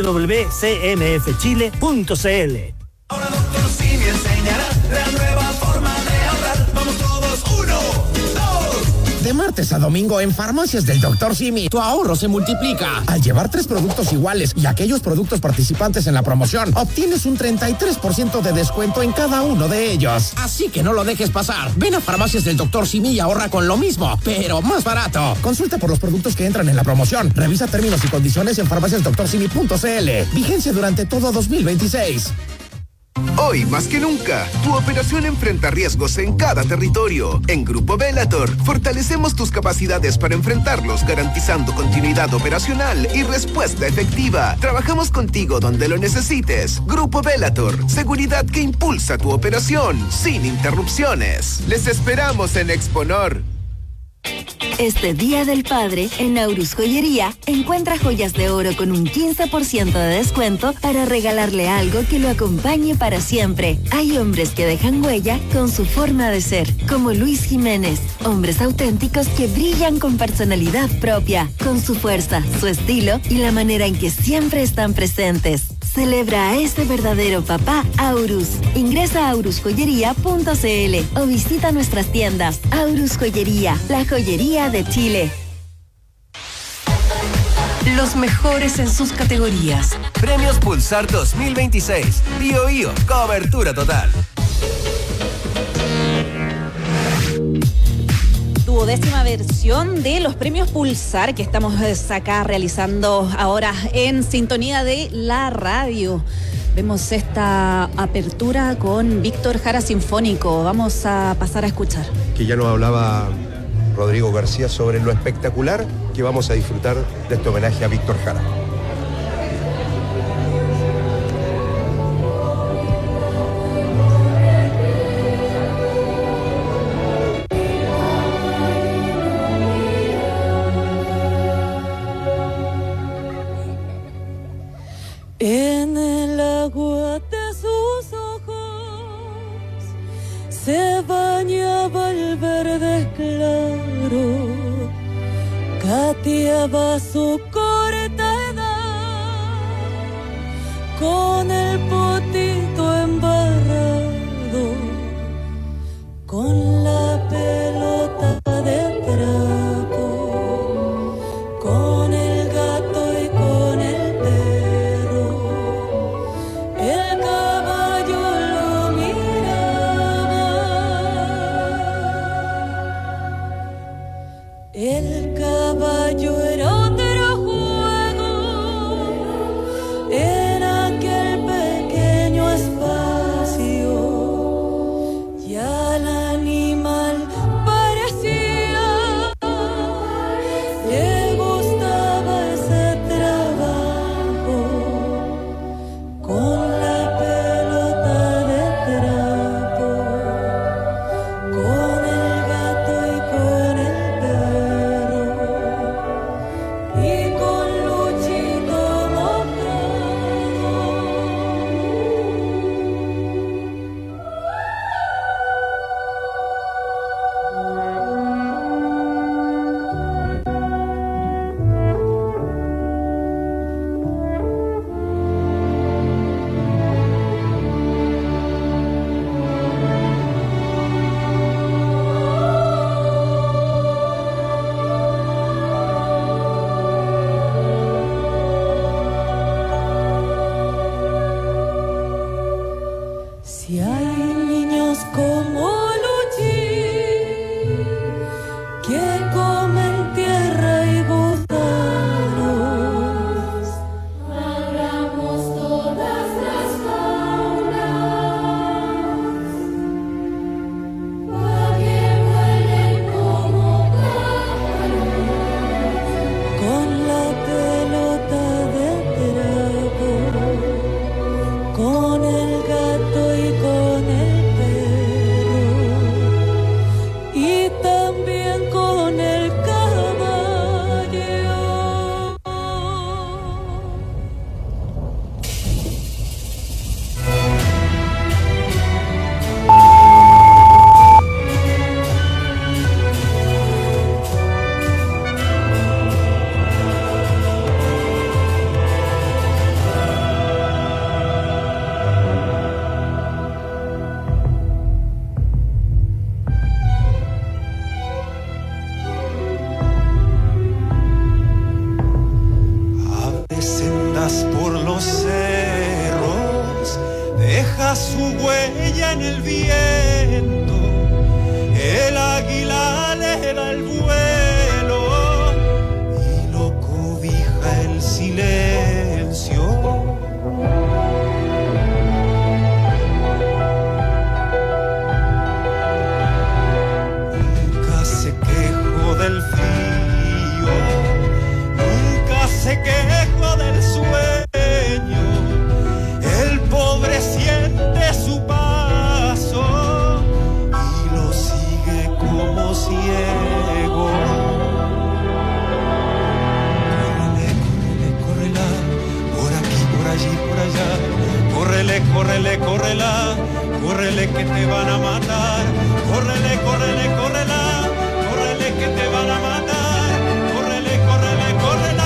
www.cmfchile.cl. Ahora Dr. Simi enseñará la nueva forma de ahorrar. Vamos todos, 1, 2. De martes a domingo en Farmacias del Dr. Simi, tu ahorro se multiplica. Al llevar 3 productos iguales y aquellos productos participantes en la promoción, obtienes un 33% de descuento en cada uno de ellos. Así que no lo dejes pasar. Ven a Farmacias del Dr. Simi y ahorra con lo mismo, pero más barato. Consulta por los productos que entran en la promoción. Revisa términos y condiciones en farmaciasdoctorsimi.cl. Vigencia durante todo 2026. Hoy, más que nunca, tu operación enfrenta riesgos en cada territorio. En Grupo Bellator, fortalecemos tus capacidades para enfrentarlos, garantizando continuidad operacional y respuesta efectiva. Trabajamos contigo donde lo necesites. Grupo Bellator, seguridad que impulsa tu operación, sin interrupciones. Les esperamos en Exponor. Este Día del Padre, en Aurus Joyería, encuentra joyas de oro con un 15% de descuento para regalarle algo que lo acompañe para siempre. Hay hombres que dejan huella con su forma de ser, como Luis Jiménez. Hombres auténticos que brillan con personalidad propia, con su fuerza, su estilo y la manera en que siempre están presentes. Celebra a este verdadero papá Aurus. Ingresa a aurusjoyería.cl o visita nuestras tiendas. Aurus Joyería, la joyería de Chile. Los mejores en sus categorías. Premios Pulsar 2026. Bio, cobertura total. Tu 10ª versión de los premios Pulsar que estamos acá realizando ahora en sintonía de la radio. Vemos esta apertura con Víctor Jara Sinfónico. Vamos a pasar a escuchar. Que ya nos hablaba Rodrigo García sobre lo espectacular que vamos a disfrutar de este homenaje a Víctor Jara. En el agua de sus ojos se bañaba el verde claro, gateaba su corta edad con el potito embarrado, con la pelota de trapo, con el gato y con el perro. El caballo lo miraba, el caballo era otro juego en aquel pequeño espacio, y al animal parecía le gustaba ese trabajo, con la pelota de trapo, con el gato y con el perro, y con Luchito Si hay niños como Luchi que comen tierra y gusanos, hagamos todas las faunas para que vuelen como pájaros, con la pelota de trapo, con el gato y con el perro, y también con el caballo. Abre sendas por los cerros, deja su huella en el viento. El águila le da el vuelo y lo cobija el silencio. córrele que te van a matar, córrele, córrele, córrela, córrele que te van a matar, córrele, córrele, córrela.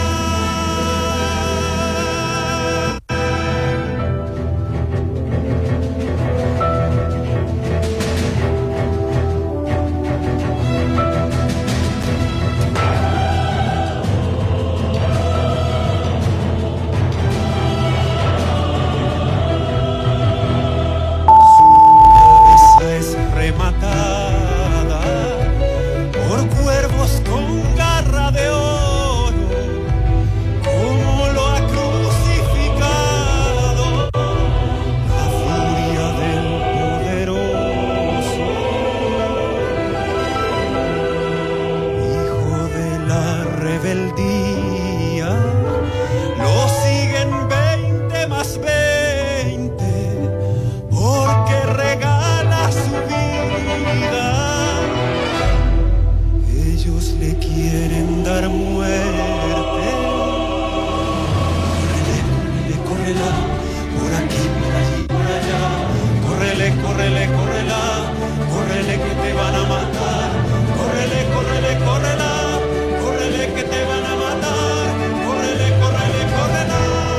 Es rematada por cuervos con garra de oro, como lo ha crucificado la furia del poderoso, hijo de la rebeldía. Lo siguen 20 más 20 porque regala su vida. Ellos le quieren dar muerte. Córrele, córrela, por aquí, por allí, por allá. Córrele, córrele, córrela, córrele que te van a matar. Córrele, córrele, córrela, córrele que te van a matar. Córrele, córrele, córrela.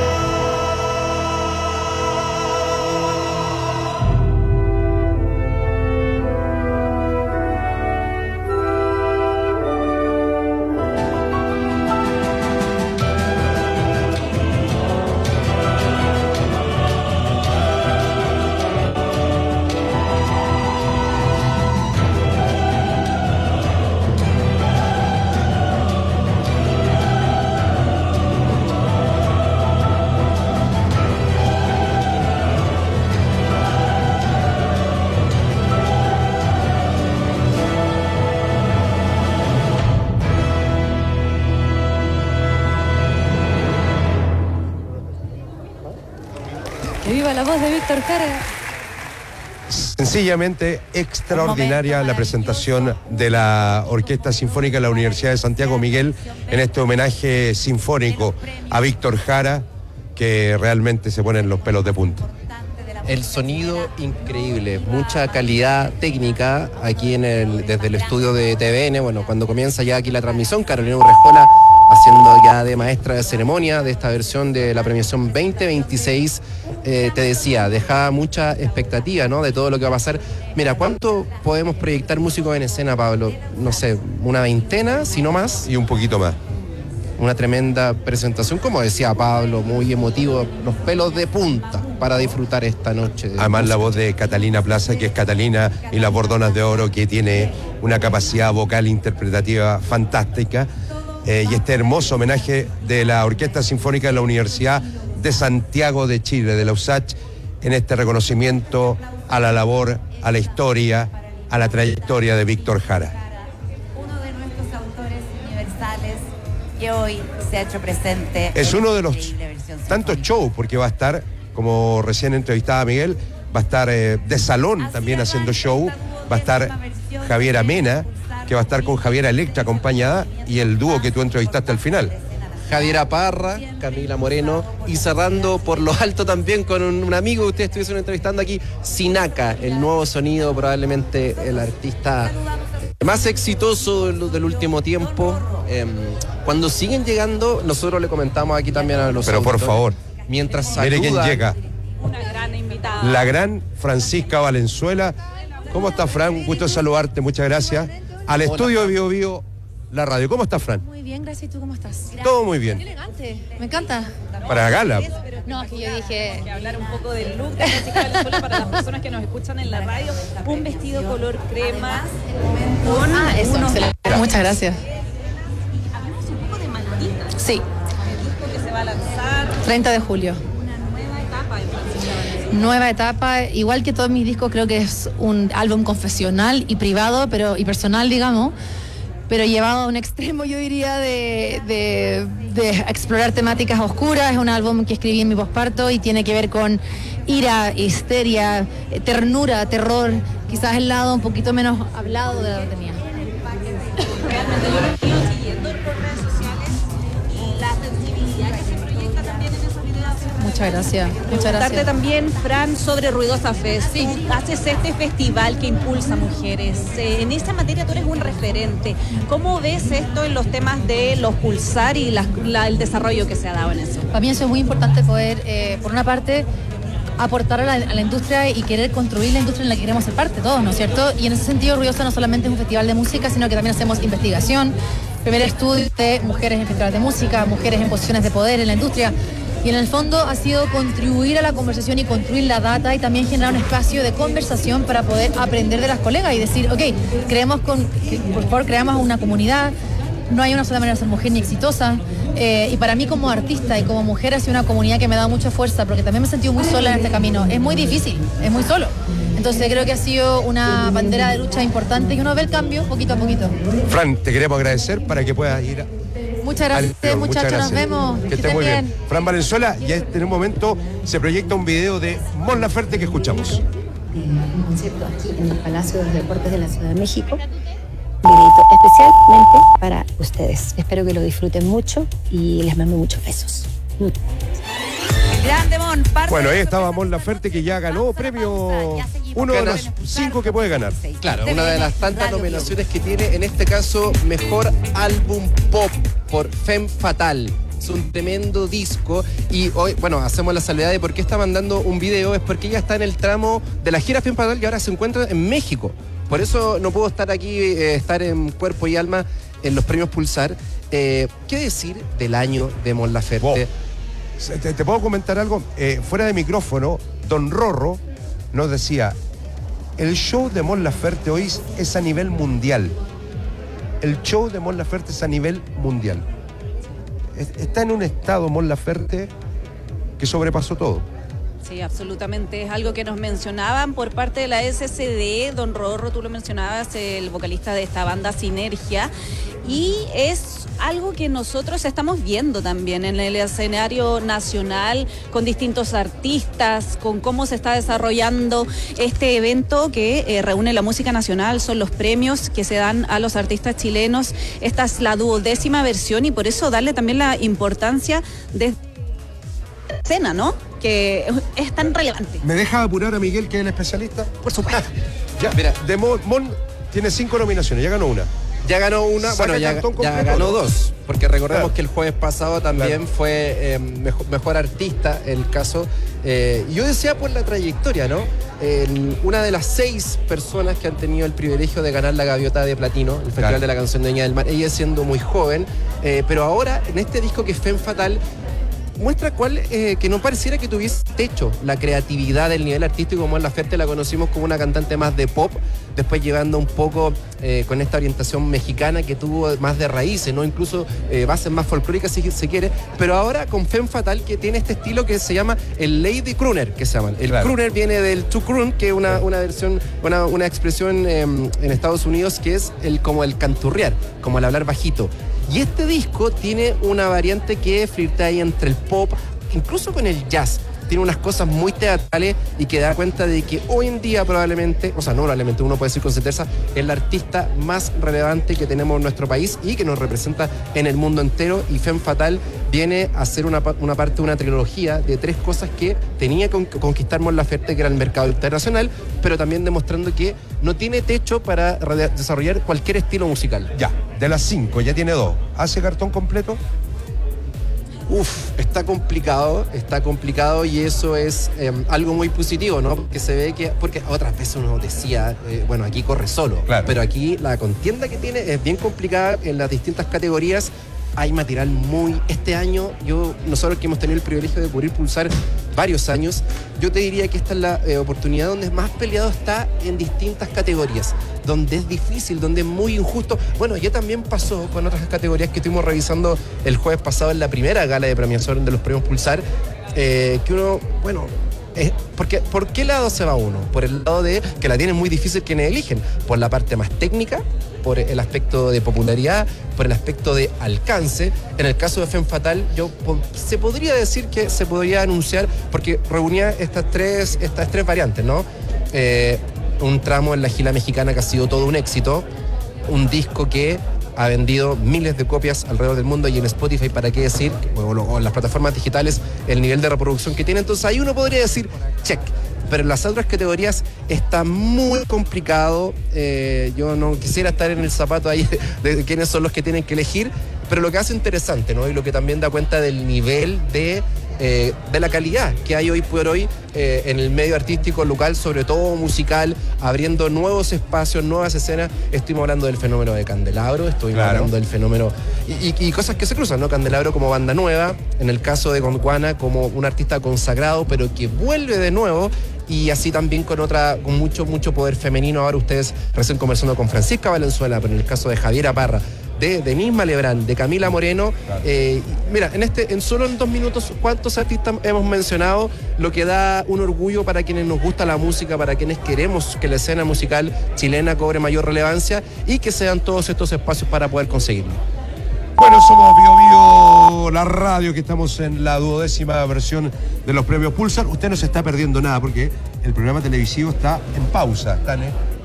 Que viva la voz de Víctor Jara. Sencillamente extraordinaria la presentación de la Orquesta Sinfónica de la Universidad de Santiago Miguel en este homenaje sinfónico a Víctor Jara, que realmente se ponen los pelos de punta. El sonido increíble, mucha calidad técnica aquí desde el estudio de TVN. Bueno, cuando comienza ya aquí la transmisión, Carolina Urrejola haciendo ya de maestra de ceremonia de esta versión de la premiación 2026, te decía, dejaba mucha expectativa, ¿no?, de todo lo que va a pasar. Mira, ¿cuánto podemos proyectar músicos en escena, Pablo? No sé, una veintena, si no más. Y un poquito más. Una tremenda presentación, como decía Pablo, muy emotivo, los pelos de punta para disfrutar esta noche. Además la voz de Catalina Plaza, que es Catalina y las Bordonas de Oro, que tiene una capacidad vocal interpretativa fantástica. Y este hermoso homenaje de la Orquesta Sinfónica de la Universidad de Santiago de Chile, de la USACH, en este reconocimiento a la labor, a la historia, a la trayectoria de Víctor Jara. Uno de nuestros autores universales que hoy se ha hecho presente. Es uno de los tantos shows, porque va a estar, como recién entrevistaba a Miguel, va a estar de salón también haciendo show, va a estar Javiera Mena, que va a estar con Javiera Electra acompañada, y el dúo que tú entrevistaste al final. Javiera Parra, Camila Moreno, y cerrando por lo alto también con un amigo que ustedes estuviesen entrevistando aquí, Sinaka, el nuevo sonido, probablemente el artista más exitoso del último tiempo. Cuando siguen llegando, nosotros le comentamos aquí también a los Pero auditores, por favor, mientras saludan, mire quién llega. Una gran invitada. La gran Francisca Valenzuela. ¿Cómo estás, Fran? Un gusto saludarte, muchas gracias. Al estudio de Bio Bio, la radio. ¿Cómo estás, Fran? Muy bien, gracias. ¿Y tú cómo estás? Todo muy bien. Qué elegante, me encanta. Para la gala. No, es que yo dije... Que hablar un poco del look de Francisca Valenzuela para las personas que nos escuchan en la radio. Un vestido color crema con eso, unos... excelente. Muchas gracias. Hablamos un poco de Maldita. Sí. El disco que se va a lanzar. 30 de julio. Una nueva etapa de Francisca Valenzuela. Nueva etapa, igual que todos mis discos, creo que es un álbum confesional y privado, y personal, digamos, pero llevado a un extremo, yo diría, de explorar temáticas oscuras. Es un álbum que escribí en mi posparto y tiene que ver con ira, histeria, ternura, terror, quizás el lado un poquito menos hablado de la que tenía. Realmente yo lo he ido siguiendo por redes sociales y la sensibilidad que se proyecta también en esos videos. Muchas Muchas gracias. Preguntarte también, Fran, sobre Ruidosa Fest. Sí. Tú haces este festival que impulsa mujeres. En esa materia tú eres un referente. ¿Cómo ves esto en los temas de los pulsar y el desarrollo que se ha dado en eso? Para mí eso es muy importante poder, por una parte, aportar a la industria y querer construir la industria en la que queremos ser parte todos, ¿no es cierto? Y en ese sentido Ruidosa no solamente es un festival de música, sino que también hacemos investigación, primer estudio de mujeres en festivales de música, mujeres en posiciones de poder en la industria. Y en el fondo ha sido contribuir a la conversación y construir la data y también generar un espacio de conversación para poder aprender de las colegas y decir, ok, por favor creamos una comunidad, no hay una sola manera de ser mujer ni exitosa. Y para mí como artista y como mujer ha sido una comunidad que me ha dado mucha fuerza porque también me he sentido muy sola en este camino. Es muy difícil, es muy solo. Entonces creo que ha sido una bandera de lucha importante y uno ve el cambio poquito a poquito. Fran, te queremos agradecer para que puedas ir Muchas gracias, muchachos, nos vemos. Que estés muy bien. Fran Valenzuela, ya en un momento se proyecta un video de Mon Laferte que escuchamos. Un concierto aquí en el Palacio de los Deportes de la Ciudad de México. Directo especialmente para ustedes. Espero que lo disfruten mucho y les mando muchos besos. Grande Mon, Bueno, ahí estaba Mon Laferte que ya ganó premio, uno de los 5 que puede ganar. Claro, una de las tantas nominaciones que tiene, en este caso, Mejor Álbum Pop por Femme Fatale. Es un tremendo disco y hoy, bueno, hacemos la salvedad de por qué está mandando un video, es porque ella está en el tramo de la gira Femme Fatale y ahora se encuentra en México. Por eso no puedo estar aquí, estar en cuerpo y alma en los premios Pulsar. ¿Qué decir del año de Mon Laferte? Wow. ¿Te puedo comentar algo? Fuera de micrófono, Don Rorro nos decía, el show de Mon Laferte hoy es a nivel mundial. El show de Mon Laferte es a nivel mundial. Está en un estado Mon Laferte que sobrepasó todo. Sí, absolutamente. Es algo que nos mencionaban por parte de la SCD, Don Rorro, tú lo mencionabas, el vocalista de esta banda Sinergia, y es algo que nosotros estamos viendo también en el escenario nacional, con distintos artistas, con cómo se está desarrollando este evento que reúne la música nacional, son los premios que se dan a los artistas chilenos. Esta es la 12ª versión y por eso darle también la importancia de escena, ¿no? Que es tan relevante. ¿Me deja apurar a Miguel, que es el especialista? Por supuesto. Ya, mira, de Mon tiene 5 nominaciones, ya ganó una. Ya ganó una, bueno, ya ganó 2, porque recordemos que el jueves pasado también fue mejor artista el caso. Yo decía por la trayectoria, ¿no? Una de las 6 personas que han tenido el privilegio de ganar la Gaviota de Platino, el Festival de la Canción de Viña del Mar, ella siendo muy joven, pero ahora en este disco que es Femme Fatale, muestra que no pareciera que tuviese techo la creatividad del nivel artístico. Como Mon Laferte la conocimos como una cantante más de pop, después llevando un poco con esta orientación mexicana que tuvo más de raíces, ¿no? Incluso bases más folclóricas si se quiere, pero ahora con Femme Fatale, que tiene este estilo que se llama el Lady Crooner, que se llama. El crooner viene del to croon, que es una versión, una expresión en Estados Unidos que es como el canturrear, como el hablar bajito. Y este disco tiene una variante que flirtea ahí entre el pop, incluso con el jazz. Tiene unas cosas muy teatrales y que da cuenta de que hoy en día probablemente, o sea, no probablemente, uno puede decir con certeza, es la artista más relevante que tenemos en nuestro país y que nos representa en el mundo entero. Y Femme Fatale viene a ser una parte de una trilogía de 3 cosas que tenía que conquistar Mon Laferte, que era el mercado internacional, pero también demostrando que no tiene techo para desarrollar cualquier estilo musical. Ya, de las 5 ya tiene 2. ¿Hace cartón completo? Está complicado y eso es algo muy positivo, ¿no? Porque se ve que, porque otras veces uno decía, bueno, aquí corre solo, claro, pero aquí la contienda que tiene es bien complicada en las distintas categorías. Hay material este año, nosotros que hemos tenido el privilegio de cubrir Pulsar varios años, yo te diría que esta es la oportunidad donde más peleado está en distintas categorías, donde es difícil, donde es muy injusto. Bueno, ya también pasó con otras categorías que estuvimos revisando el jueves pasado en la primera gala de premiación de los premios Pulsar, que uno, bueno, ¿por qué lado se va uno? Por el lado de que la tienen muy difícil quienes eligen, por la parte más técnica, por el aspecto de popularidad, por el aspecto de alcance. En el caso de Femme Fatale, se podría decir que se podría anunciar, porque reunía estas tres variantes, ¿no? Un tramo en la gira mexicana que ha sido todo un éxito, un disco que ha vendido miles de copias alrededor del mundo, y en Spotify, para qué decir, o en las plataformas digitales, el nivel de reproducción que tiene. Entonces ahí uno podría decir, check. Pero en las otras categorías está muy complicado. Yo no quisiera estar en el zapato ahí de quiénes son los que tienen que elegir, pero lo que hace interesante, ¿no? Y lo que también da cuenta del nivel de la calidad que hay hoy por hoy en el medio artístico local, sobre todo musical, abriendo nuevos espacios, nuevas escenas. Estuvimos hablando del fenómeno de Candelabro, estuvimos hablando del fenómeno y cosas que se cruzan, ¿no? Candelabro como banda nueva, en el caso de Gondwana como un artista consagrado, pero que vuelve de nuevo. Y así también con mucho poder femenino. Ahora ustedes recién conversando con Francisca Valenzuela, pero en el caso de Javiera Parra, de Misma Lebrán, de Camila Moreno. Mira, solo en 2 minutos, ¿cuántos artistas hemos mencionado? Lo que da un orgullo para quienes nos gusta la música, para quienes queremos que la escena musical chilena cobre mayor relevancia y que sean todos estos espacios para poder conseguirlo. Bueno, somos Bio Bio, la radio, que estamos en la 12ª versión de los premios Pulsar. Usted no se está perdiendo nada porque el programa televisivo está en pausa, están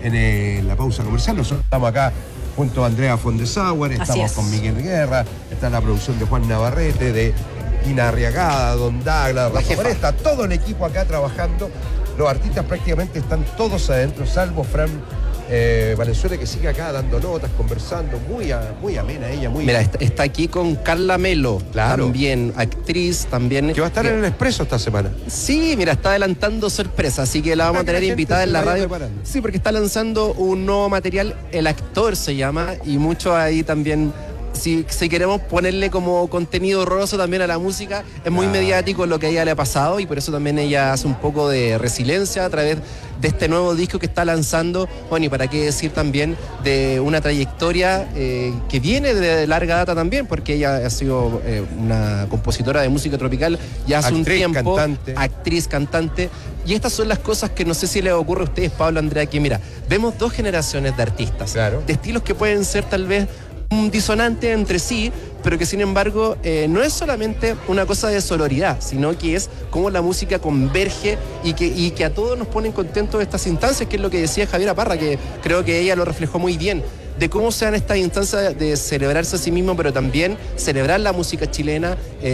en la pausa comercial. Nosotros estamos acá junto a Andrea Fondesauer, estamos con Miguel Guerra, está la producción de Juan Navarrete, de Ina Arriagada, Don Douglas, Rafa Foresta, todo el equipo acá trabajando. Los artistas prácticamente están todos adentro, salvo Fran Valenzuela, que sigue acá dando notas, conversando, muy amena ella. Mira, está aquí con Carla Melo, también actriz, también. Que va a estar en el Expreso esta semana. Sí, mira, está adelantando sorpresa, así que la vamos a tener invitada en la radio. Sí, porque está lanzando un nuevo material, El Actor se llama, y mucho ahí también. Si queremos ponerle como contenido horroroso también a la música, es muy mediático lo que a ella le ha pasado, y por eso también ella hace un poco de resiliencia a través de este nuevo disco que está lanzando. Bueno, y para qué decir también de una trayectoria que viene de larga data también, porque ella ha sido una compositora de música tropical ya hace un tiempo, actriz, cantante. Y estas son las cosas que no sé si les ocurre a ustedes, Pablo, Andrea, que mira, vemos 2 generaciones de artistas, de estilos que pueden ser tal vez un disonante entre sí, pero que sin embargo no es solamente una cosa de sororidad, sino que es cómo la música converge y que a todos nos ponen contentos estas instancias, que es lo que decía Javiera Parra, que creo que ella lo reflejó muy bien, de cómo sean estas instancias de celebrarse a sí mismo, pero también celebrar la música chilena,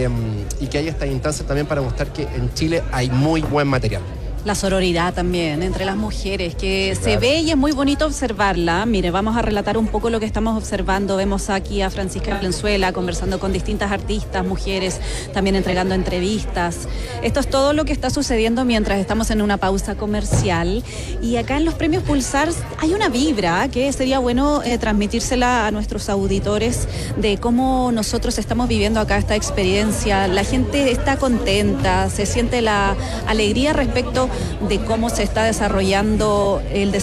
y que haya estas instancias también para mostrar que en Chile hay muy buen material. La sororidad también entre las mujeres, que se ve y es muy bonito observarla. Mire, vamos a relatar un poco lo que estamos observando. Vemos aquí a Francisca Valenzuela conversando con distintas artistas, mujeres, también entregando entrevistas. Esto es todo lo que está sucediendo mientras estamos en una pausa comercial. Y acá en los premios Pulsar hay una vibra que sería bueno transmitírsela a nuestros auditores de cómo nosotros estamos viviendo acá esta experiencia. La gente está contenta, se siente la alegría respecto de cómo se está desarrollando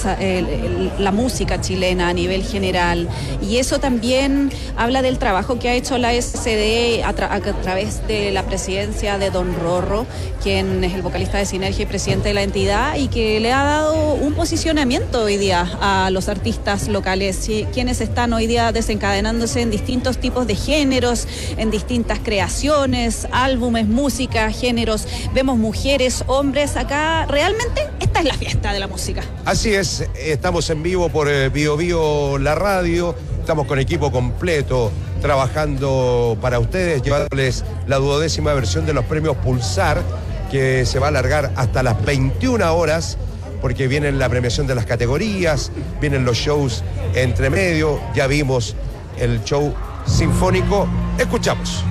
la música chilena a nivel general, y eso también habla del trabajo que ha hecho la SCD a través de la presidencia de Don Rorro, quien es el vocalista de Sinergia y presidente de la entidad, y que le ha dado un posicionamiento hoy día a los artistas locales, quienes están hoy día desencadenándose en distintos tipos de géneros, en distintas creaciones, álbumes, música, géneros. Vemos mujeres, hombres acá. Realmente esta es la fiesta de la música. Así es, estamos en vivo por Bio Bio, la radio, estamos con equipo completo trabajando para ustedes, llevándoles la 12ª versión de los premios Pulsar, que se va a alargar hasta las 21 horas, porque viene la premiación de las categorías, vienen los shows entre medio, ya vimos el show sinfónico. Escuchamos.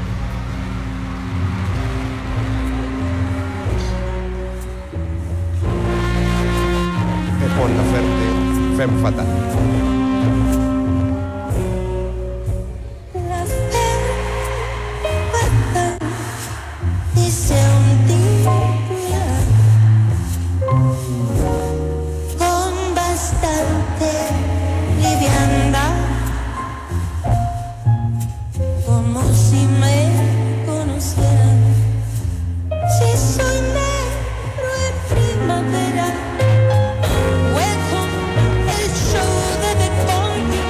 Con la Femme Fatale. Dice un día con bastante liviandad, como si me conocieran. Si soy negro en primavera, el show de The Boy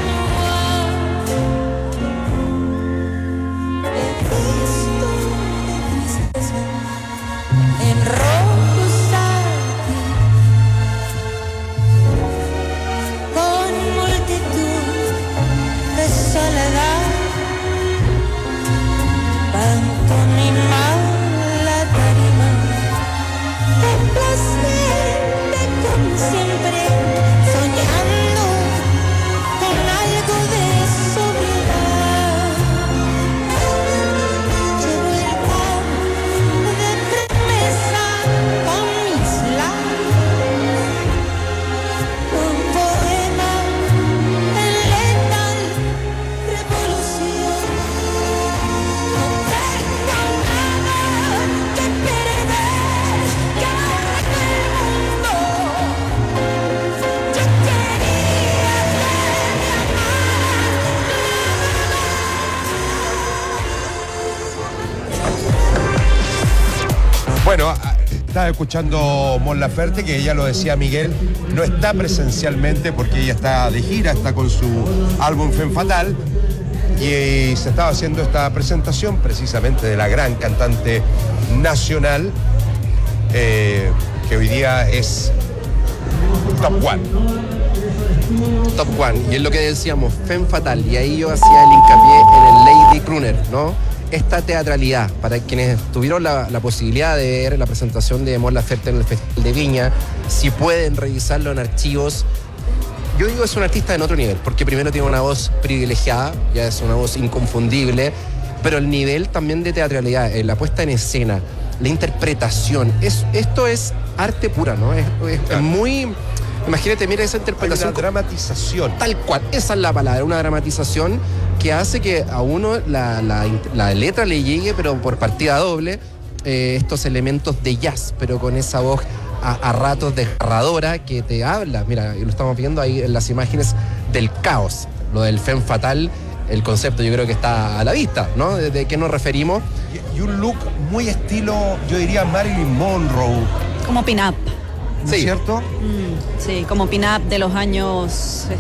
estaba escuchando Mon Laferte, que ella lo decía Miguel, no está presencialmente porque ella está de gira, está con su álbum Femme Fatale, y se estaba haciendo esta presentación precisamente de la gran cantante nacional, que hoy día es Top One. Top One, y es lo que decíamos, Femme Fatale, y ahí yo hacía el hincapié en el Lady Crooner, ¿no? Esta teatralidad, para quienes tuvieron la posibilidad de ver la presentación de Mon Laferte en el Festival de Viña, si pueden revisarlo en archivos, yo digo es un artista en otro nivel, porque primero tiene una voz privilegiada, ya es una voz inconfundible, pero el nivel también de teatralidad, la puesta en escena, la interpretación, esto es arte pura, ¿no? Es muy... Imagínate, mira esa interpretación. Una dramatización. Tal cual, esa es la palabra, una dramatización que hace que a uno la letra le llegue, pero por partida doble, estos elementos de jazz, pero con esa voz a ratos desgarradora que te habla. Mira, lo estamos viendo ahí en las imágenes del caos, lo del Femme Fatale, el concepto yo creo que está a la vista, ¿no? ¿De qué nos referimos? Y un look muy estilo, yo diría Marilyn Monroe. Como pin-up. ¿No es cierto? Sí, como pin-up de los años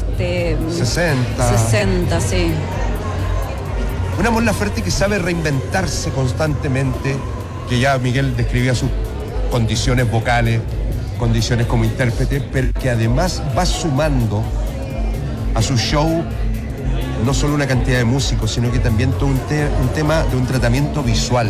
60, sí. Una Mon Laferte que sabe reinventarse constantemente, que ya Miguel describía sus condiciones vocales, condiciones como intérprete, pero que además va sumando a su show no solo una cantidad de músicos, sino que también todo un tema de un tratamiento visual.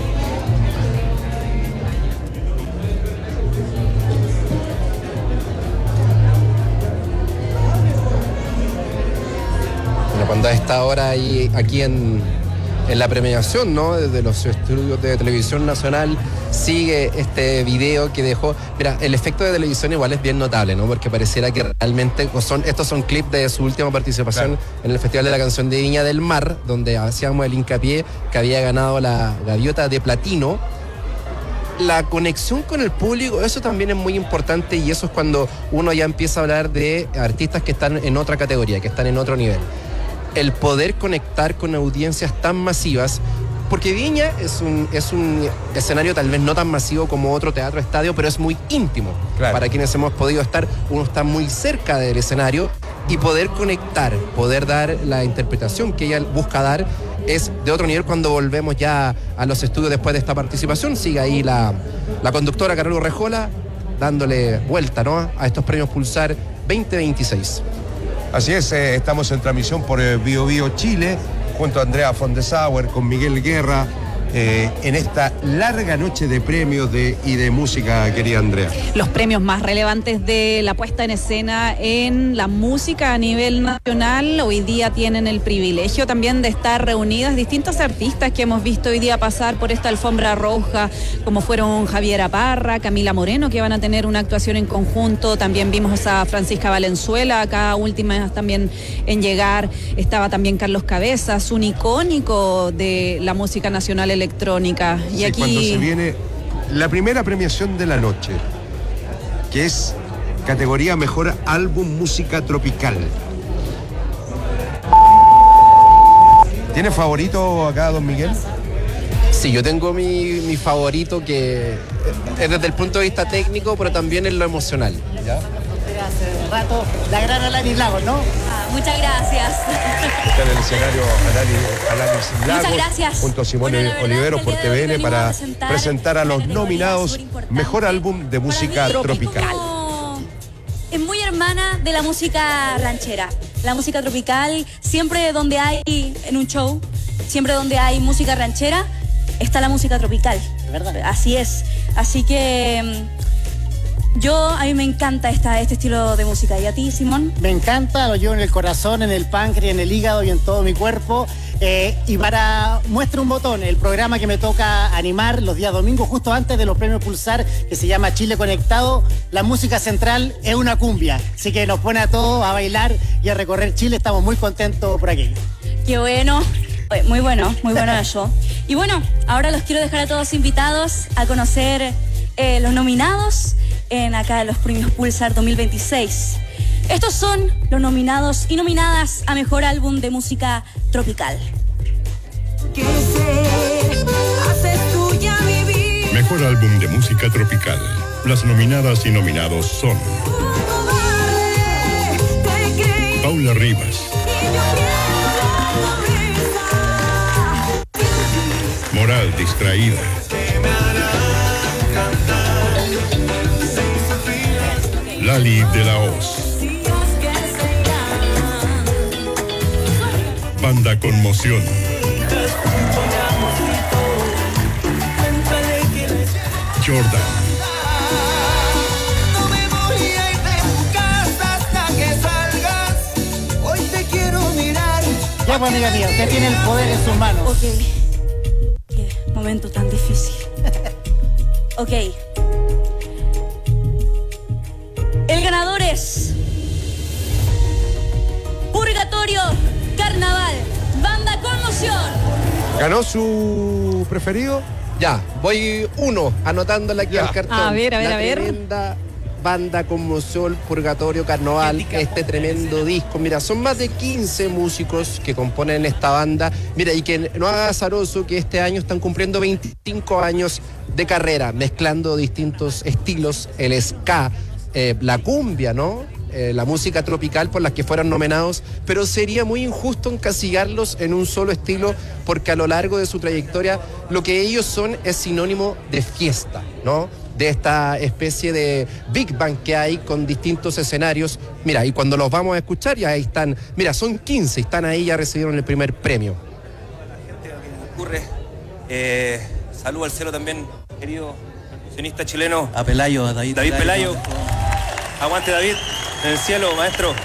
Cuando a esta hora aquí en la premiación, ¿no? Desde los estudios de Televisión Nacional sigue este video que dejó. Mira, el efecto de televisión igual es bien notable, ¿no? Porque pareciera que realmente estos son clips de su última participación en el Festival de la Canción de Viña del Mar, donde hacíamos el hincapié que había ganado la Gaviota de Platino. La conexión con el público, eso también es muy importante, y eso es cuando uno ya empieza a hablar de artistas que están en otra categoría, que están en otro nivel. El poder conectar con audiencias tan masivas, porque Viña es un escenario tal vez no tan masivo como otro teatro estadio, pero es muy íntimo. Claro. Para quienes hemos podido estar, uno está muy cerca del escenario, y poder conectar, poder dar la interpretación que ella busca dar es de otro nivel. Cuando volvemos ya a los estudios después de esta participación, sigue ahí la conductora Carol Rejola dándole vuelta, ¿no? A estos premios Pulsar 2026. Así es, estamos en transmisión por Bio Bio Chile, junto a Andrea Fondesauer, con Miguel Guerra, en esta larga noche de premios y de música, querida Andrea. Los premios más relevantes de la puesta en escena en la música a nivel nacional hoy día tienen el privilegio también de estar reunidas distintos artistas que hemos visto hoy día pasar por esta alfombra roja, como fueron Javiera Parra, Camila Moreno, que van a tener una actuación en conjunto. También vimos a Francisca Valenzuela, acá última también en llegar. Estaba también Carlos Cabezas, un icónico de la música nacional electrónica. Y sí, aquí cuando se viene la primera premiación de la noche, que es categoría Mejor Álbum Música Tropical. ¿Tiene favorito acá, don Miguel? Sí, yo tengo mi favorito, que es desde el punto de vista técnico, pero también en lo emocional. ¿Ya? Hace rato, la gran Alanis Lagos, ¿no? Muchas gracias. Está en el escenario Alanis Lagos, muchas gracias. junto a Simone Oliveros por TVN para presentar a los nominados Mejor Álbum de Música Tropical. Es muy hermana de la música ranchera. La música tropical, siempre donde hay, en un show, siempre donde hay música ranchera, está la música tropical. ¿Verdad? Así es. Así que a mí me encanta este estilo de música. ¿Y a ti, Simón? Me encanta, lo llevo en el corazón, en el páncreas, en el hígado y en todo mi cuerpo. Y para muestra un botón, el programa que me toca animar los días domingos, justo antes de los premios Pulsar, que se llama Chile Conectado, la música central es una cumbia. Así que nos pone a todos a bailar y a recorrer Chile. Estamos muy contentos por aquello. Qué bueno. Muy bueno eso. Y bueno, ahora los quiero dejar a todos invitados a conocer los nominados en acá los premios Pulsar 2026. Estos son los nominados y nominadas a Mejor Álbum de Música Tropical. Mejor álbum de música tropical. Las nominadas y nominados son Paula Rivas, Moral Distraída, Lali de la Hoz, Banda Conmoción, Jordan, Ya, pues, amiga mía, usted tiene el poder en sus manos. Ok. Qué momento tan difícil. Ok. El ganador es Purgatorio Carnaval, Banda Conmoción. ¿Ganó su preferido? Ya, voy uno, anotándola aquí al cartón. A ver. La tremenda Banda Conmoción, Purgatorio Carnaval, este tremendo disco. Mira, son más de 15 músicos que componen esta banda. Mira, y que no haga azaroso que este año están cumpliendo 25 años de carrera, mezclando distintos estilos, el ska, la cumbia, ¿no? La música tropical por las que fueron nominados, pero sería muy injusto encasillarlos en un solo estilo, porque a lo largo de su trayectoria lo que ellos son es sinónimo de fiesta, ¿no? De esta especie de Big Bang que hay con distintos escenarios. Mira, y cuando los vamos a escuchar ya ahí están, mira, son 15, están ahí, ya recibieron el primer premio. Ocurre. Saludo al cielo también, querido percusionista chileno. A Pelayo, a David Pelayo. Aguante David, en el cielo, maestro.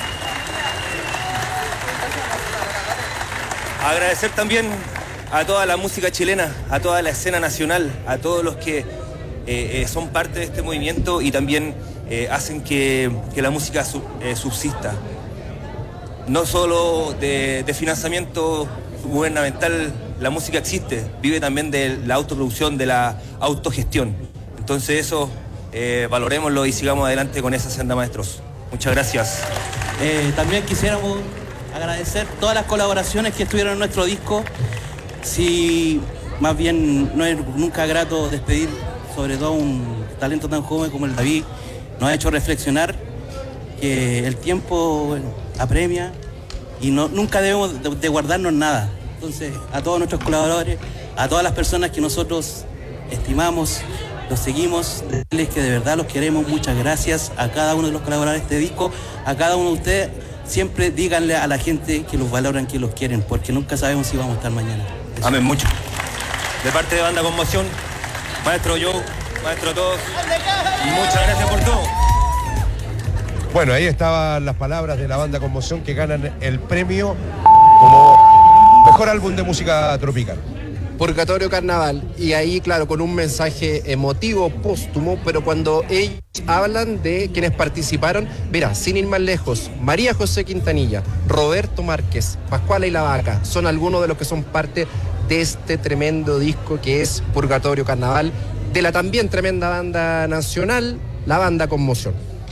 Agradecer también a toda la música chilena, a toda la escena nacional, a todos los que son parte de este movimiento y también hacen que la música subsista. No solo de financiamiento gubernamental, la música existe, vive también de la autoproducción, de la autogestión. Entonces eso, valorémoslo y sigamos adelante con esa senda, maestros. Muchas gracias. También quisiéramos agradecer todas las colaboraciones que estuvieron en nuestro disco. Sí, más bien no es nunca grato despedir, sobre todo un talento tan joven como el David. Nos ha hecho reflexionar que el tiempo, bueno, apremia y nunca debemos de guardarnos nada. Entonces, a todos nuestros colaboradores, a todas las personas que nosotros estimamos, los seguimos, decirles que de verdad los queremos. Muchas gracias a cada uno de los colaboradores de este disco, a cada uno de ustedes. Siempre díganle a la gente que los valoran, que los quieren, porque nunca sabemos si vamos a estar mañana. Amén mucho. De parte de Banda Conmoción, maestro Joe, maestro todos, y muchas gracias por todo. Bueno, ahí estaban las palabras de la Banda Conmoción que ganan el premio como mejor álbum de música tropical. Purgatorio Carnaval, y ahí, claro, con un mensaje emotivo, póstumo, pero cuando ellos hablan de quienes participaron, mira, sin ir más lejos, María José Quintanilla, Roberto Márquez, Pascuala y la Vaca, son algunos de los que son parte de este tremendo disco que es Purgatorio Carnaval, de la también tremenda banda nacional, la Banda Conmoción.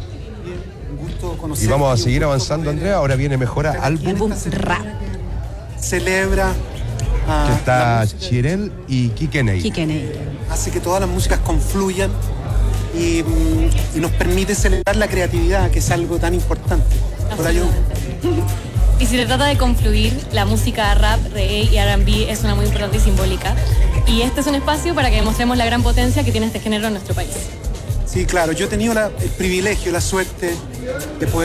Y vamos a seguir avanzando, Andrea. Ahora viene mejor álbum rap. Celebra que está Chirel y Kikenei. Hace que todas las músicas confluyan y nos permite celebrar la creatividad, que es algo tan importante. Por ello, y si se trata de confluir, la música rap, reggae y R&B es una muy importante y simbólica. Y este es un espacio para que demostremos la gran potencia que tiene este género en nuestro país. sí, claro, yo he tenido el privilegio, la suerte de poder